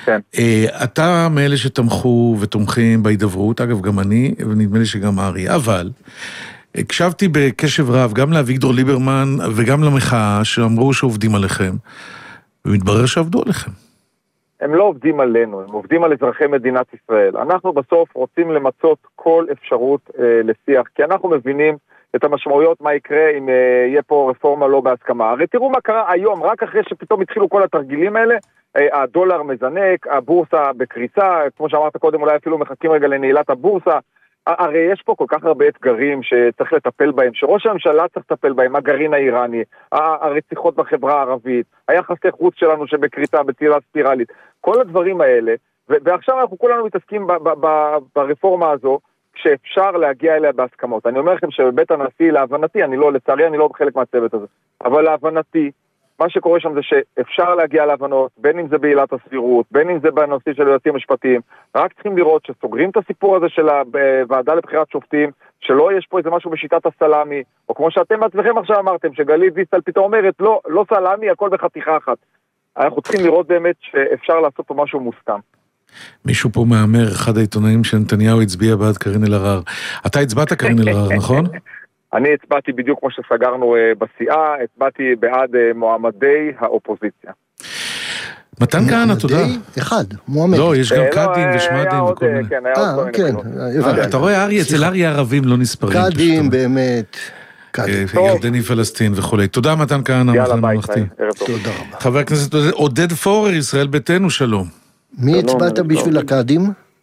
S1: אתה מאלה שתמכו ותומכים בהידברות, אגב גם אני, ונדמה לי שגם ארי, אבל הקשבתי בקשב רב גם לאביגדור ליברמן וגם למחאה שאמרו שעובדים עליכם, ומתברר שעבדו עליכם.
S6: הם לא עובדים עלינו, הם עובדים על אזרחי מדינת ישראל. אנחנו בסוף רוצים למצות כל אפשרות לשיח, כי אנחנו מבינים את המשמעויות מה יקרה אם יהיה פה רפורמה לא בהסכמה. הרי תראו מה קרה היום, רק אחרי שפתאום התחילו כל התרגילים האלה, הדולר מזנק, הבורסה בקריסה, כמו שאמרת קודם, אולי אפילו מחכים רגע לנעילת הבורסה. הרי יש פה כל כך הרבה אתגרים שצריך לטפל בהם, שראש הממשלה צריך לטפל בהם, הגרעין האיראני, הרציחות בחברה הערבית, היחסי חוץ שלנו שבקריסה בצלילה ספירלית, כל הדברים האלה, ועכשיו אנחנו כולנו מתעסקים ברפורמה הזו, שאפשר להגיע אליה בהסכמות. אני אומר לכם שבבית הנשיא, להבנתי, לצערי אני לא בחלק מהצוות הזה, אבל להבנתי, מה שקורה שם זה שאפשר להגיע להבנות, בין אם זה בעילת הסבירות, בין אם זה בנושא של יועצים משפטיים, רק צריכים לראות שסוגרים את הסיפור הזה של הוועדה לבחירת שופטים, שלא יש פה איזה משהו בשיטת הסלאמי, או כמו שאתם בעצמכם עכשיו אמרתם, שגלית דיסטל פתאום אומרת, לא סלאמי, הכל בחתיכה אחת. אנחנו צריכים לראות באמת שאפשר לעשות פה משהו מוסכם.
S1: מישהו פה מאמר, אחד העיתונאים שנתניהו הצביע בעד קארין אלהרר. אתה הצבעת קארין אלהרר, נכון?
S6: אני הצבעתי בדיוק כמו שסגרנו בסיעה, הצבעתי בעד מועמדי האופוזיציה.
S1: מתן כהנא, תודה.
S2: אחד, מועמד.
S1: לא, יש גם קאדים ושמדים וכל מיני.
S6: כן, היה עוד כל מיני.
S1: אתה רואה, אריה, אצל אריה הערבים לא נספרים.
S2: קאדים, באמת.
S1: ירדני פלסטין וכולי. תודה מתן כהנא,
S6: יאללה, ביי,
S2: תודה רבה.
S1: חבר הכנסת עודד פורר, ישראל ביתנו, שלום.
S2: מי הצבעת בשביל הקאדים?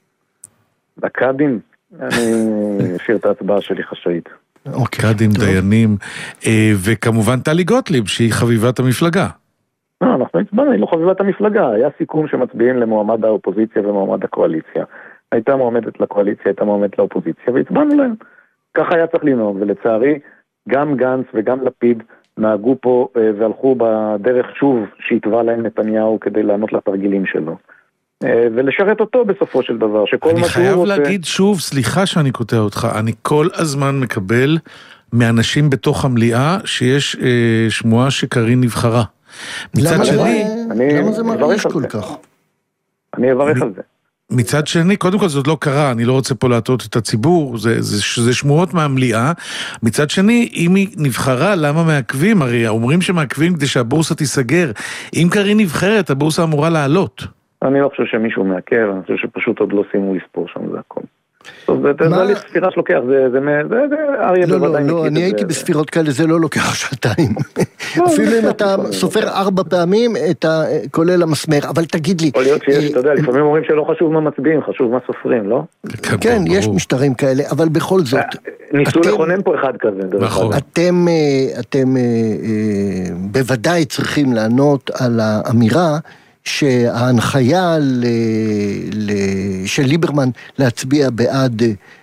S7: הקאדים? אני אשאיר את ההצבעה שלי חשאית.
S1: קאדים, דיינים, וכמובן טלי גוטליב, שהיא חביבת המפלגה.
S7: אנחנו הצבענו, היא לא חביבת המפלגה. היה סיכום שמצביעים למועמד האופוזיציה ומועמד הקואליציה. הייתה מועמדת לקואליציה, הייתה מועמדת לאופוזיציה, והצבענו להם. ככה היה צריך לנהוג, ולצערי, גם גנץ וגם לפיד נהגו פה והלכו בדרך שוב שהתווה להם נתניהו כדי לענות לתרגילים שלו. ולשרת אותו בסופו של דבר, שכל
S1: אני
S7: מה שהוא
S1: חייב
S7: רוצה...
S1: להגיד שוב, סליחה שאני קוטע אותך, אני כל הזמן מקבל מאנשים בתוך המליאה שיש שמועה שקארין נבחרה. מצד שני...
S2: למה זה מרגיש כל כך?
S7: אני אברך על זה.
S1: מצד שני, קודם כל זאת לא קרה, אני לא רוצה פה להטעות את הציבור, זה שמועות מהמליאה. מצד שני, אם היא נבחרה, למה מעכבים? הרי אומרים שמעכבים כדי שהבורסה תיסגר. אם קארין נבחרת, הבורסה אמורה לעלות.
S7: אני לא חושב שמישהו מעכב, אני חושב שפשוט עוד לא סיימו לספור שם, זה הכל. טוב, זה הליך ספירה שלוקח, זה אריה בוודאי.
S2: לא, אני הייתי בספירות כאלה, זה לא לוקח שעתיים. אפילו אם אתה סופר 4 פעמים, כולל המסמר, אבל תגיד לי...
S7: יכול להיות שיש, אתה יודע, לפעמים אומרים שלא חשוב מה מצביעים, חשוב מה סופרים, לא?
S2: כן, יש משטרים כאלה, אבל בכל זאת...
S7: ניסו לכונן פה אחד כזה.
S1: נכון.
S2: אתם בוודאי צריכים לענות על האמירה שההנחיה של ליברמן להצביע בעד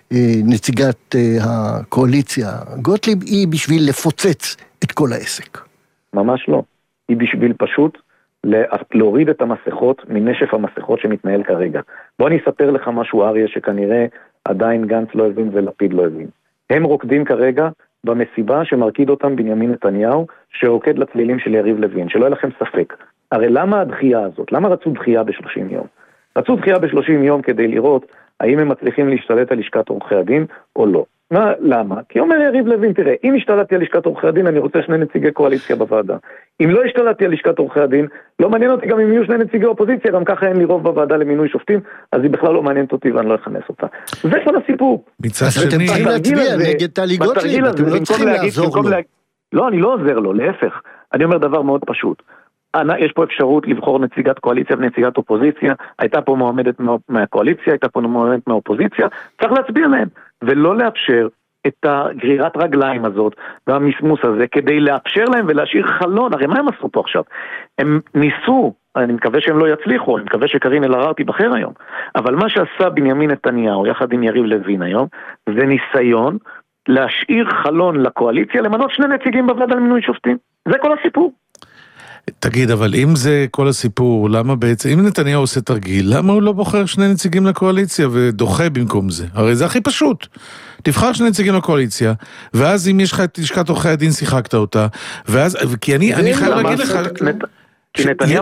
S2: נציגת הקואליציה גוטליב היא בשביל לפוצץ את כל העסק.
S7: ממש לא. היא בשביל פשוט להוריד את המסכות מנשף המסכות שמתנהל כרגע. בוא אני אספר לך משהו, אריה, שכנראה עדיין גנץ לא הבין ולפיד לא הבין. הם רוקדים כרגע במסיבה שמרקיד אותם בנימין נתניהו, שרוקד לצלילים של יריב לוין, שלא יהיה לכם ספק. הרי למה הדחייה הזאת? למה רצו דחייה ב-30 יום? רצו דחייה ב-30 יום כדי לראות האם הם מצליחים להשתלט על לשכת עורכי הדין או לא. למה? כי אומר יריב לוין, תראה, אם השתלטתי על לשכת עורכי הדין, אני רוצה 2 נציגי קואליציה בוועדה. אם לא השתלטתי על לשכת עורכי הדין, לא מעניין אותי גם אם יהיו 2 נציגי אופוזיציה, גם ככה אין לי רוב בוועדה למינוי שופטים, אז היא בכלל לא מעניינת אותי ואני לא אכנס אותה. זה כל הסיפור.
S1: מצד
S2: אז אתם צריכים להצביע נגד טלי גוטליב, אתם לא צריכים לעזור לו.
S7: לא, אני לא עוזר לו, להפך. אני אומר דבר מאוד פשוט. יש פה אפשרות לבחור נציגת קואליציה ונציגת אופוזיציה, הייתה פה מועמדת מהקואליציה, הייתה פה מועמדת מהאופוזיציה, צריך להצביע להם, ולא לאפשר את הגרירת רגליים הזאת והמסמוס הזה, כדי לאפשר להם ולהשאיר חלון. הרי מה הם עשו פה עכשיו? הם ניסו, אני מקווה שהם לא יצליחו, אני מקווה שקארין אלהרר תיבחר היום, אבל מה שעשה בנימין נתניהו יחד עם יריב לוין היום, זה ניסיון להשאיר חלון לקואליציה, למנות 2 נציגים בוועדה למינוי שופטים. זה כל הסיפור.
S1: תגיד, אבל אם זה כל הסיפור, למה בעצם, אם נתניהו עושה תרגיל, למה הוא לא בוחר 2 נציגים לקואליציה ודוחה במקום זה? הרי זה הכי פשוט. תבחר 2 נציגים לקואליציה, ואז אם יש לך את לשכת עורכי הדין, שיחקת אותה, ואז, כי אני חייב להגיד לך...
S7: כי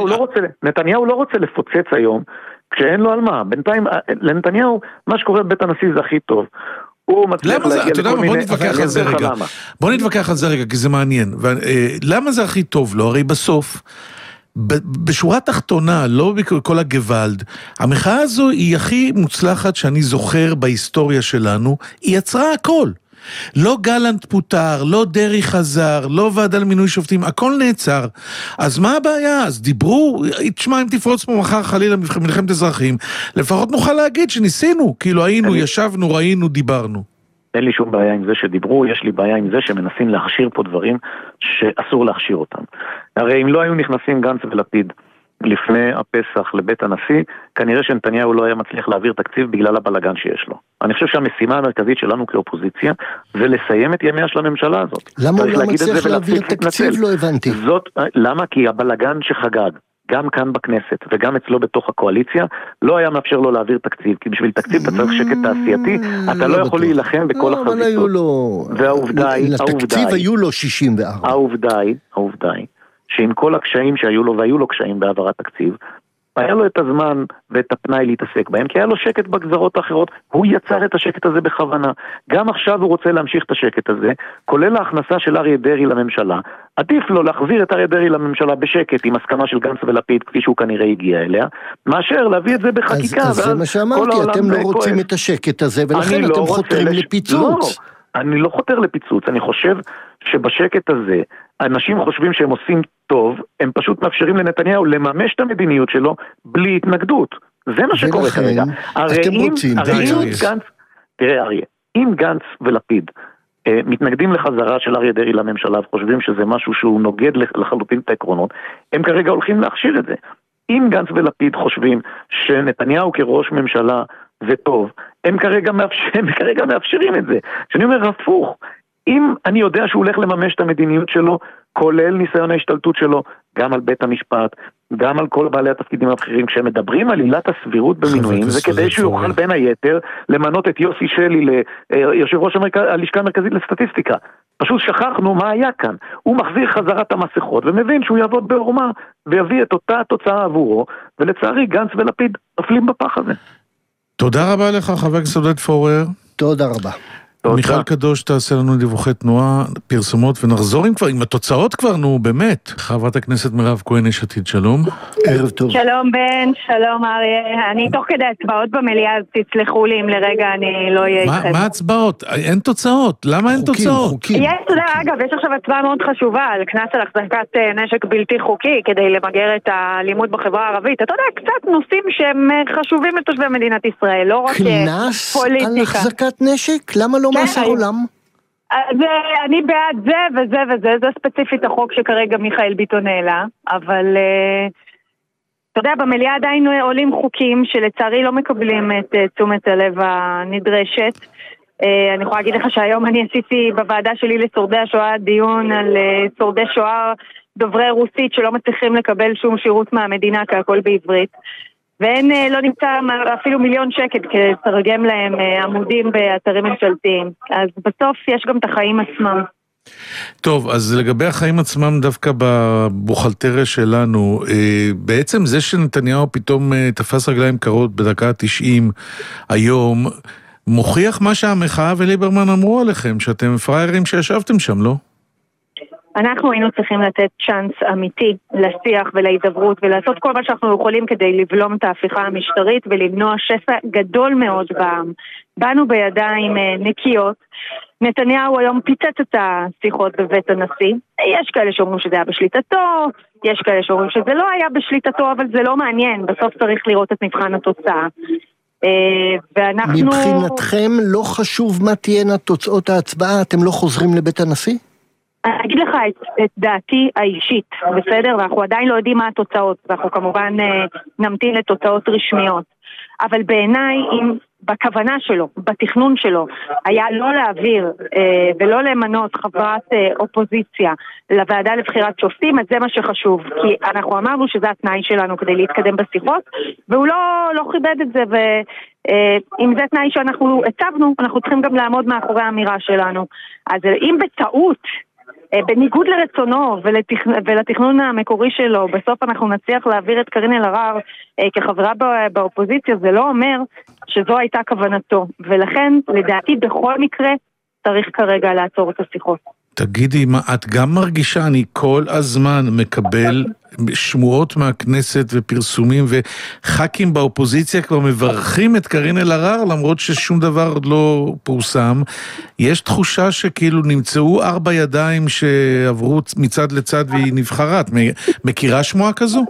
S7: נתניהו לא רוצה לפוצץ היום, כשאין לו על מה. בינתיים, לנתניהו, מה שקורה בבית הנשיא זה הכי טוב.
S1: למה זה, אתה יודע מה, בוא נתווכח על זה רגע. בוא נתווכח על זה רגע, כי זה מעניין. למה זה הכי טוב לו? הרי בסוף, בשורה תחתונה, לא בכל הגוואלד, המחאה הזו היא הכי מוצלחת שאני זוכר בהיסטוריה שלנו, היא יצרה הכל. לא גלנט פוטר, לא דרי חזר, לא ועדה למינוי שופטים, הכל נעצר. אז מה הבעיה? אז דיברו, תשמע, אם תפרוץ פה מחר חלילה מלחמת אזרחים, לפחות נוכל להגיד שניסינו, כאילו היינו, ישבנו, ראינו, דיברנו.
S7: אין לי שום בעיה עם זה שדיברו, יש לי בעיה עם זה שמנסים להכשיר פה דברים שאסור להכשיר אותם. הרי אם לא היו נכנסים גנץ ולפיד לפני הפסח לבית הנשיא, כנראה שנתניהו לא היה מצליח להעביר תקציב בגלל הבלגן שיש לו. אני חושב שהמשימה המרכזית שלנו כאופוזיציה זה לסיים את ימיה של הממשלה הזאת.
S2: למה הוא לא מצליח להעביר תקציב? לא הבנתי.
S7: למה? כי הבלגן שחגג גם כאן בכנסת וגם אצלו בתוך הקואליציה לא היה מאפשר לו להעביר תקציב, כי בשביל תקציב אתה צריך שקט תעשייתי, אתה לא יכול להילחם בכל החזיתות. והעובדה היא,
S2: לתקציב היו לו 64.
S7: העובדה היא שעם כל הקשיים שהיו לו, והיו לו קשיים בעברת תקציב, היה לו את הזמן ואת הפנאי להתעסק בהם, כי היה לו שקט בגזרות האחרות, הוא יצר את השקט הזה בכוונה. גם עכשיו הוא רוצה להמשיך את השקט הזה, כולל ההכנסה של אריה דרעי לממשלה. עדיף לו להחזיר את אריה דרעי לממשלה בשקט, עם הסכמה של גנץ ולפיד, כפי שהוא כנראה הגיע אליה, מאשר להביא את זה בחקיקה.
S2: אז זה מה שאמרתי, אתם לא רוצים את השקט הזה, ולכן אתם חותרים לפיצוץ.
S7: אני לא חותר לפיצוץ, אני חושב שבשקט הזה, אנשים חושבים שהם עושים טוב, הם פשוט מאפשרים לנתניהו לממש את המדיניות שלו בלי התנגדות. זה מה שקורה כרגע.
S2: אתם רוצים פיצוץ.
S7: תראה אריה, אם גנץ ולפיד מתנגדים לחזרה של אריה דרעי לממשלה, וחושבים שזה משהו שהוא נוגד לחלוטין את העקרונות, הם כרגע הולכים להכשיר את זה. אם גנץ ולפיד חושבים שנתניהו כראש ממשלה זה טוב, הם כרגע מאפשרים את זה. שאני אומר הפוך, אם אני יודע שהוא הולך לממש את המדיניות שלו, כולל ניסיון ההשתלטות שלו, גם על בית המשפט, גם על כל בעלי התפקידים הבכירים, כשהם מדברים על עילת הסבירות במינויים, זה כדי שהוא יוכל בין היתר למנות את יוסי שלי ליושב ראש הלשכה המרכזית לסטטיסטיקה. פשוט שכחנו מה היה כאן. הוא מחזיר חזרת המסכות ומבין שהוא יעבוד בעורמה ויביא את אותה התוצאה עבורו, ולצערי גנץ ולפיד נופלים בפח הזה.
S1: תודה רבה לך, חבר הכנסת עודד פורר.
S2: תודה רבה.
S1: מיכל קדוש תעשה לנו דיווחי תנועה, פרסומות, ונחזור עם התוצאות כבר, נו, באמת. חברת הכנסת מירב כהן, יש עתיד, שלום.
S2: ערב טוב.
S4: שלום בן, שלום אריה. אני תוך כדי הצבעות במליאה, אז תצלחו לי אם לרגע אני לא אהיה איתכם.
S1: מה הצבעות? אין תוצאות. למה אין תוצאות?
S2: חוקים.
S4: אגב, יש עכשיו הצבעה מאוד חשובה על קנס על החזקת נשק בלתי חוקי, כדי למגר את האלימות בחברה הערבית. אתה יודע, קצת נושאים שהם חשובים לתושבי מדינת ישראל, לא רק פוליטיקה.
S2: קנס על החזקת נשק? למה לא מאסר עולם?
S4: אני בעד זה וזה וזה, זה ספציפית החוק שכרגע מיכאל ביטון העלה, אבל אתה יודע, במליאה עדיין עולים חוקים שלצערי לא מקבלים את תשומת הלב הנדרשת. אני יכולה להגיד לך שהיום אני עשיתי בוועדה שלי לשורדי השואה דיון על שורדי שואה דוברי רוסית שלא מצליחים לקבל שום שירות מהמדינה, כהכל בעברית. ואין, לא נמצא אפילו מיליון שקל כתרגם להם עמודים באתרים ממשלתיים. אז בסוף יש גם את החיים עצמם.
S1: טוב, אז לגבי החיים עצמם דווקא בבוכלטריה שלנו, בעצם זה שנתניהו פתאום תפס רגליים קרות בדקה 90 היום, מוכיח מה שהמחאה וליברמן אמרו עליכם, שאתם פריירים שישבתם שם, לא?
S4: אנחנו היינו צריכים לתת צ'אנס אמיתי לשיח ולהידברות ולעשות כל מה שאנחנו יכולים כדי לבלום את ההפיכה המשטרית ולמנוע שסע גדול מאוד בעם. באנו בידיים נקיות. נתניהו היום פיצץ את השיחות בבית הנשיא. יש כאלה שאומרים שזה היה בשליטתו, יש כאלה שאומרים שזה לא היה בשליטתו, אבל זה לא מעניין. בסוף צריך לראות את מבחן התוצאה. ואנחנו...
S2: מבחינתכם לא חשוב מה תהיינה תוצאות ההצבעה? אתם לא חוזרים לבית הנשיא?
S4: אני אגיד לך את דעתי האישית, בסדר? ואנחנו עדיין לא יודעים מה התוצאות, ואנחנו כמובן נמתין לתוצאות רשמיות. אבל בעיניי, אם בכוונה שלו, בתכנון שלו, היה לא להעביר ולא למנות חברת אופוזיציה לוועדה לבחירת שופטים, אז זה מה שחשוב. כי אנחנו אמרנו שזה התנאי שלנו כדי להתקדם בשיחות, והוא לא חיבד את זה, ואם זה תנאי שאנחנו הצבנו, אנחנו צריכים גם לעמוד מאחורי האמירה שלנו. אז אם בטעות, בניגוד לרצונו ולתכנון המקורי שלו, בסוף אנחנו נצליח להעביר את קארין אלהרר כחברה באופוזיציה, זה לא אומר שזו הייתה כוונתו. ולכן, לדעתי, בכל מקרה, צריך כרגע לעצור את השיחות.
S1: תגידי, מה, את גם מרגישה, אני כל הזמן מקבל שמועות מהכנסת ופרסומים, וח"כים באופוזיציה כבר מברכים את קארין אלהרר, למרות ששום דבר עוד לא פורסם. יש תחושה שכאילו נמצאו 4 ידיים שעברו מצד לצד והיא נבחרה. את מכירה שמועה כזו?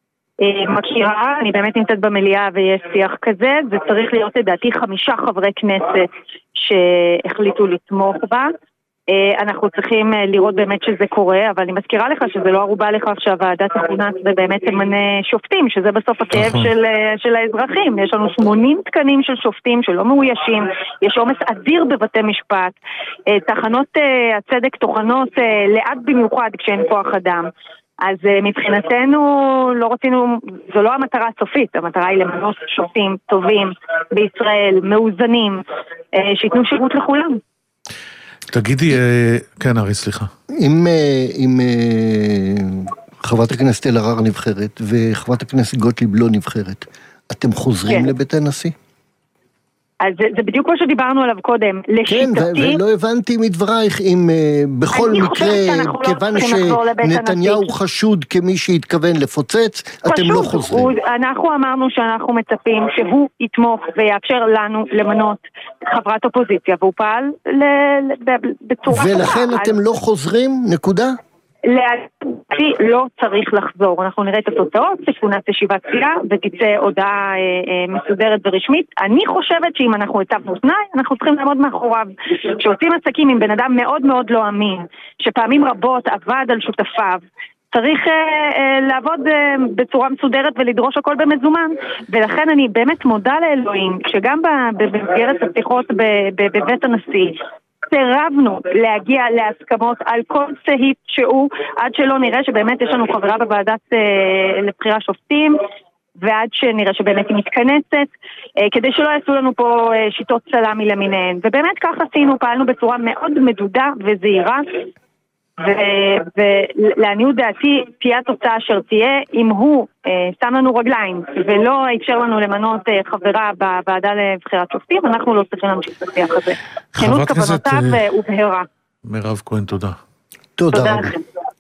S4: מכירה, אני באמת נמצאת במליאה ויש שיח כזה, זה צריך להיות לדעתי 5 חברי כנסת שהחליטו לתמוך בה. אנחנו צריכים לראות באמת שזה קורה, אבל אני מזכירה לך שזה לא ערובה לכך שהוועדה תכונס ובאמת תמנה שופטים, שזה בסוף הכאב של האזרחים. יש לנו 80 תקנים של שופטים שלא מאוישים, יש עומס אדיר בבתי משפט, תחנות הצדק תוכנות לאט במיוחד כשאין כוח אדם. אז מבחינתנו לא רצינו, זו לא המטרה הסופית, המטרה היא למנות שופטים טובים בישראל, מאוזנים, שיתנו שירות לכולם.
S1: תגידי, כן ארי, סליחה.
S2: אם חברת הכנסת אלהרר נבחרת וחברת הכנסת גוטליב לא נבחרת, אתם חוזרים לבית הנשיא?
S4: אז זה בדיוק כמו שדיברנו עליו קודם, לשיטתי...
S2: כן, ולא הבנתי מדברייך אם בכל מקרה, כיוון שנתניהו חשוד כמי שהתכוון לפוצץ, אתם לא חוזרים.
S4: אנחנו אמרנו שאנחנו מצפים שהוא יתמוך ויאפשר לנו למנות חברת אופוזיציה, והוא פעל בצורה...
S2: ולכן אתם לא חוזרים? נקודה?
S4: להגיד לא צריך לחזור. אנחנו נראה את התוצאות, תכונס ישיבת סיעה ותצא הודעה מסודרת ורשמית. אני חושבת שאם אנחנו הצבנו תנאי, אנחנו צריכים לעמוד מאחוריו. כשעושים עסקים עם בן אדם מאוד מאוד לא אמין, שפעמים רבות עבד על שותפיו, צריך לעבוד בצורה מסודרת ולדרוש הכל במזומן. ולכן אני באמת מודה לאלוהים, שגם במסגרת השיחות בבית הנשיא, סירבנו להגיע להסכמות על כל סעיף שהוא, עד שלא נראה שבאמת יש לנו חברה בוועדת לבחירה שופטים, ועד שנראה שבאמת היא מתכנסת, כדי שלא יעשו לנו פה שיטות סלמי למיניהן. ובאמת ככה עשינו, פעלנו בצורה מאוד מדודה וזהירה, ולעניות דעתי תהיה התוצאה אשר תהיה, אם הוא שם לנו רגליים ולא אפשר לנו למנות חברה בוועדה לבחירת שופטים, אנחנו לא צריכים להמשיך בשיח הזה. כנות כוונותיו ובהרה.
S1: מירב כהן, תודה.
S2: תודה רבה.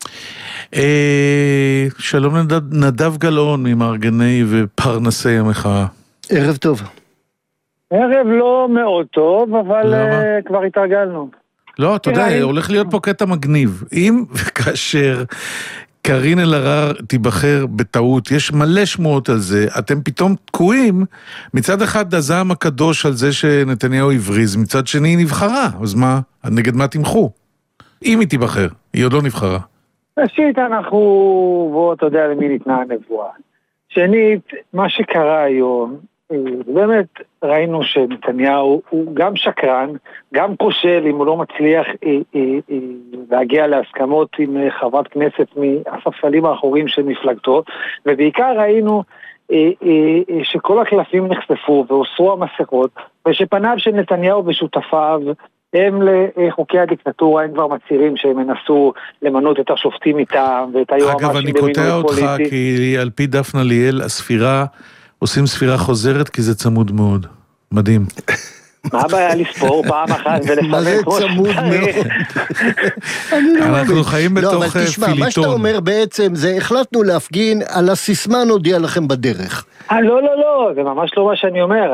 S1: שלום נדב גלאון ממארגני ופרנסי המחאה.
S2: ערב טוב.
S8: ערב לא מאוד טוב, אבל כבר התרגלנו.
S1: לא, אתה יודע, הולך להיות פה קטע מגניב. אם וכאשר קארין אלהרר תיבחר בטעות, יש מלא שמועות על זה, אתם פתאום תקועים, מצד אחד הזעם הקדוש על זה שנתניהו הבריז, מצד שני היא נבחרה, אז מה, נגד מה תמכו? אם היא תיבחר, היא עוד לא נבחרה.
S8: ראשית, בוא, אתה יודע למי ניתנה הנבואה. שנית, מה שקרה היום, באמת ראינו שנתניהו הוא גם שקרן, גם כושל אם הוא לא מצליח להגיע להסכמות עם חברת כנסת מהספסלים האחוריים של מפלגתו, ובעיקר ראינו שכל הקלפים נחשפו והוסרו המסכות, ושפניו של נתניהו ושותפיו הם לחוקי הדיקטטורה, הם כבר מצהירים שהם ינסו למנות את השופטים איתם ואת היועמ"שים
S1: במינוי פוליטי. אגב, אני קוטע אותך כי על פי דפנה ליאל הספירה עושים ספירה חוזרת כי זה צמוד מאוד. מדהים.
S8: מה הבעיה לספור פעם אחת ולפרק?
S2: מה זה צמוד מאוד?
S1: אנחנו חיים בתוך פיליטון.
S2: תשמע, מה שאתה אומר בעצם זה החלטנו להפגין, על הסיסמה נודיע לכם בדרך.
S8: לא, זה ממש לא מה שאני אומר.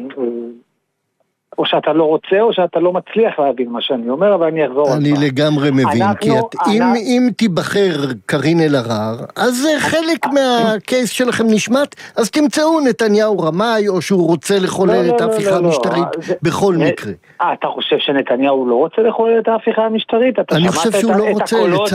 S8: או שאתה לא רוצה, או שאתה לא מצליח להבין מה שאני אומר, אבל אני אחזור.
S2: אני לגמרי מבין, כי אם תיבחר קארין אלהרר, אז חלק מהקייס שלכם נשמט, אז תמצאו נתניהו רמאי, או שהוא רוצה לחולל את ההפיכה המשטרית בכל מקרה.
S8: אתה חושב שנתניהו לא רוצה לחולל את ההפיכה המשטרית?
S2: אני חושב שהוא לא רוצה,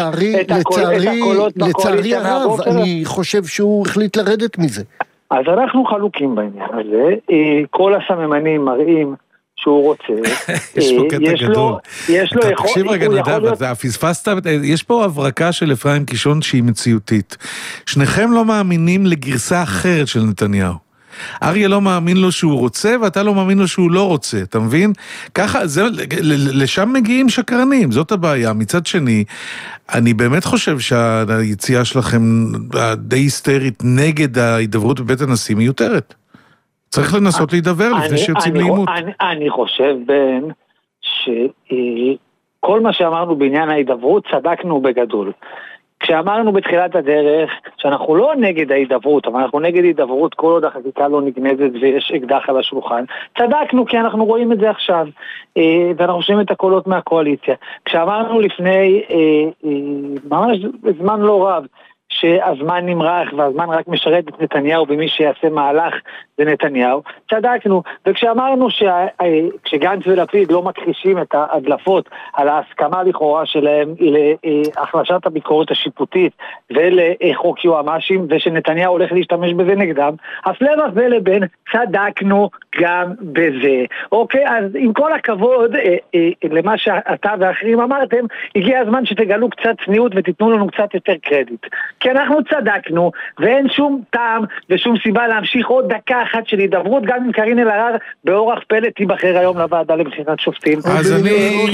S2: לצערי הרב, אני חושב שהוא החליט לרדת מזה.
S8: אז אנחנו חלוקים בעניין הזה, כל הסממנים מראים שהוא רוצה,
S1: יש פה קטע גדול. תקשיב רגע נדב, אתה פספסת, יש פה הברקה של אפרים קישון שהיא מציאותית. שניכם לא מאמינים לגרסה אחרת של נתניהו. אריה לא מאמין לו שהוא רוצה, ואתה לא מאמין לו שהוא לא רוצה, אתה מבין? ככה, לשם מגיעים שקרנים, זאת הבעיה. מצד שני, אני באמת חושב שהיציאה שלכם די היסטרית נגד ההידברות בבית הנשיא מיותרת. צריך לנסות להידבר לפני שיוצאים לעימות.
S8: אני חושב, בן, כל מה שאמרנו בעניין ההידברות, צדקנו בגדול. כשאמרנו בתחילת הדרך שאנחנו לא נגד ההידברות, אבל אנחנו נגד הידברות כל עוד החקיקה לא נגנזת ויש אקדח על השולחן, צדקנו כי אנחנו רואים את זה עכשיו, ואנחנו שומעים את הקולות מהקואליציה. כשאמרנו לפני ממש זמן לא רב, שהזמן נמרח והזמן רק משרת את נתניהו ומי שיעשה מהלך זה נתניהו, צדקנו. וכשאמרנו כשגנץ ולפיד לא מכחישים את ההדלפות על ההסכמה לכאורה שלהם להחלשת הביקורת השיפוטית ולחוק יועמ"שים ושנתניהו הולך להשתמש בזה נגדם, הפלא ופלא בין צדקנו גם בזה. אוקיי, אז עם כל הכבוד למה שאתה ואחרים אמרתם, הגיע הזמן שתגלו קצת צניעות ותיתנו לנו קצת יותר קרדיט. כי אנחנו צדקנו, ואין שום טעם ושום סיבה להמשיך עוד דקה אחת של הידברות, גם עם קארין אלהרר באורח פלא תיבחר היום לוועדה לבחירת שופטים.
S1: אז אני...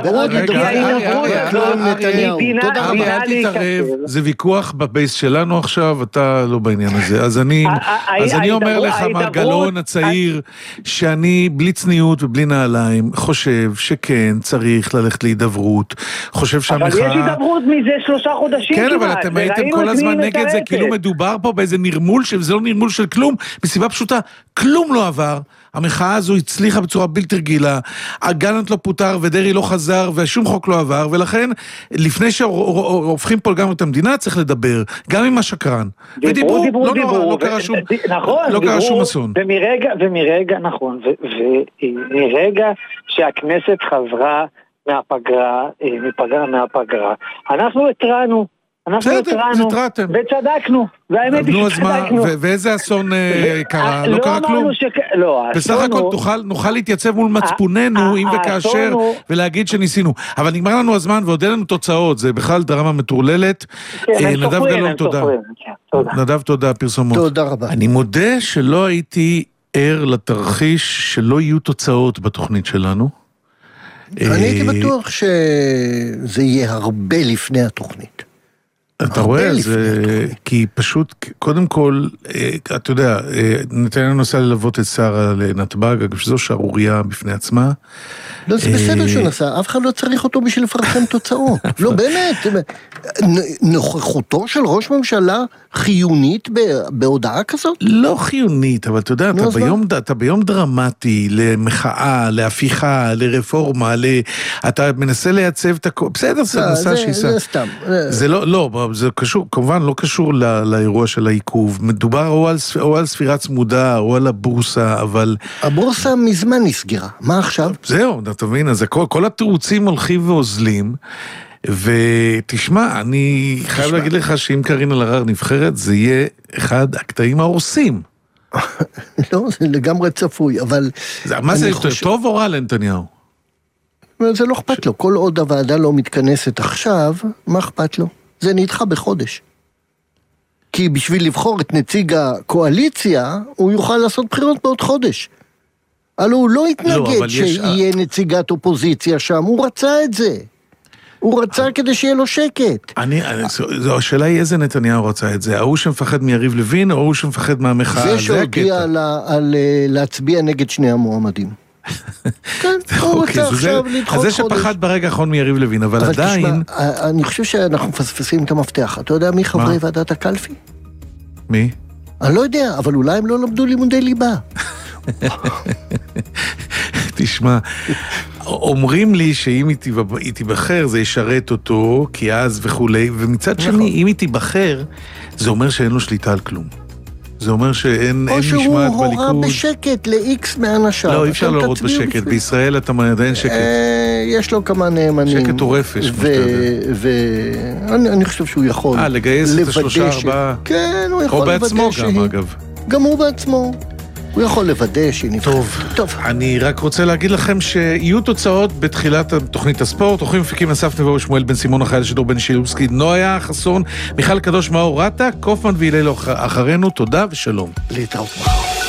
S1: זה ויכוח בבייס שלנו עכשיו, אתה לא בעניין הזה. אז אני אומר לך, מר גלאון הצעיר, שאני בלי צניעות ובלי נעליים, חושב שכן צריך ללכת להידברות, חושב שהמחאה...
S8: אבל יש הידברות מזה 3 חודשים כמעט.
S1: כן, אבל אתם הייתם כל הזמן נגד זה, כאילו מדובר פה באיזה נרמול, שזה לא נרמול של כלום, מסיבה פשוטה, כלום לא עבר, המחאה הזו הצליחה בצורה בלתי רגילה, הגלנט לא פוטר ודרי לא חזר, ושום חוק לא עבר, ולכן, לפני שהופכים פה לגמרי את המדינה, צריך לדבר, גם עם השקרן. ודיברו, לא קרה שום אסון.
S8: ומרגע, נכון, ומרגע שהכנסת חזרה מהפגרה, אנחנו התרענו, וצדקנו, והאמת היא שצדקנו.
S1: ואיזה אסון קרה? לא קרה כלום? בסך הכל נוכל להתייצב מול מצפוננו, אם וכאשר, ולהגיד שניסינו. אבל נגמר לנו הזמן ועוד אין לנו תוצאות, זה בכלל דרמה מטורללת. נדב גלאון, תודה. נדב, תודה, פרסומות.
S2: תודה רבה.
S1: אני מודה שלא הייתי ער לתרחיש שלא יהיו תוצאות בתוכנית שלנו.
S2: אני הייתי בטוח שזה יהיה הרבה לפני התוכנית.
S1: אתה רואה, זה כי פשוט, קודם כל, אתה יודע, נתניהו נוסע ללוות את שרה לנתב"ג, אגב שזו שערוריה בפני עצמה.
S2: לא, זה בסדר שהוא נסע, אף אחד לא צריך אותו בשביל לפרסם תוצאות. לא, באמת, נוכחותו של ראש ממשלה חיונית בהודעה כזאת?
S1: לא חיונית, אבל אתה יודע, אתה ביום דרמטי, למחאה, להפיכה, לרפורמה, אתה מנסה לייצב את הכל, בסדר, זה נסע שיסע.
S2: זה סתם.
S1: זה לא, זה קשור, כמובן לא קשור לאירוע של העיכוב, מדובר או על ספירה צמודה, או על הבורסה, אבל...
S2: הבורסה מזמן נסגרה, מה עכשיו?
S1: זהו, אתה מבין, אז כל התירוצים הולכים ואוזלים, ותשמע, אני חייב להגיד לך שאם קארין אלהרר נבחרת, זה יהיה אחד הקטעים ההורסים.
S2: לא, זה לגמרי צפוי, אבל...
S1: מה זה, טוב או רע לנתניהו?
S2: זה לא אכפת לו, כל עוד הוועדה לא מתכנסת עכשיו, מה אכפת לו? זה נדחה בחודש. כי בשביל לבחור את נציג הקואליציה, הוא יוכל לעשות בחירות בעוד חודש. הלוא הוא לא התנגד שיהיה נציגת אופוזיציה שם, הוא רצה את זה. הוא רצה כדי שיהיה לו שקט.
S1: השאלה היא איזה נתניהו רצה את זה, ההוא שמפחד מיריב לוין, או ההוא שמפחד מהמחאה.
S2: זה שהודיע על להצביע נגד שני המועמדים. כן, הוא רוצה עכשיו לדחות חודש.
S1: אז זה שפחד ברגע האחרון מיריב לוין, אבל עדיין...
S2: אני חושב שאנחנו מפספסים את המפתח. אתה יודע מי חברי ועדת הקלפי?
S1: מי?
S2: אני לא יודע, אבל אולי הם לא למדו לימודי ליבה.
S1: תשמע, אומרים לי שאם היא תיבחר זה ישרת אותו, כי אז וכולי, ומצד שני, אם היא תיבחר, זה אומר שאין לו שליטה על כלום. זה אומר שאין משמעת בליכוד.
S2: או שהוא הורה בשקט ל-X מאנשיו.
S1: לא, אי אפשר להורות בשקט. בישראל אתה מעדיין שקט.
S2: יש לו כמה נאמנים.
S1: שקט הוא רפש, כמו שאתה יודע.
S2: ואני חושב שהוא יכול
S1: לגייס את 3-4.
S2: כן, הוא יכול לוודא
S1: או בעצמו גם, אגב.
S2: גם הוא בעצמו. הוא יכול לוודא שנבחר.
S1: טוב, אני רק רוצה להגיד לכם שיהיו תוצאות בתחילת תוכנית הספורט, אורחים מפיקים אסף נבו ושמואל בן סימון, החייל שידור בן שילובסקי, נויה חסון, מיכל קדוש מאור רטה, קופמן והילל אחרינו, תודה ושלום.
S2: להתראות מחר.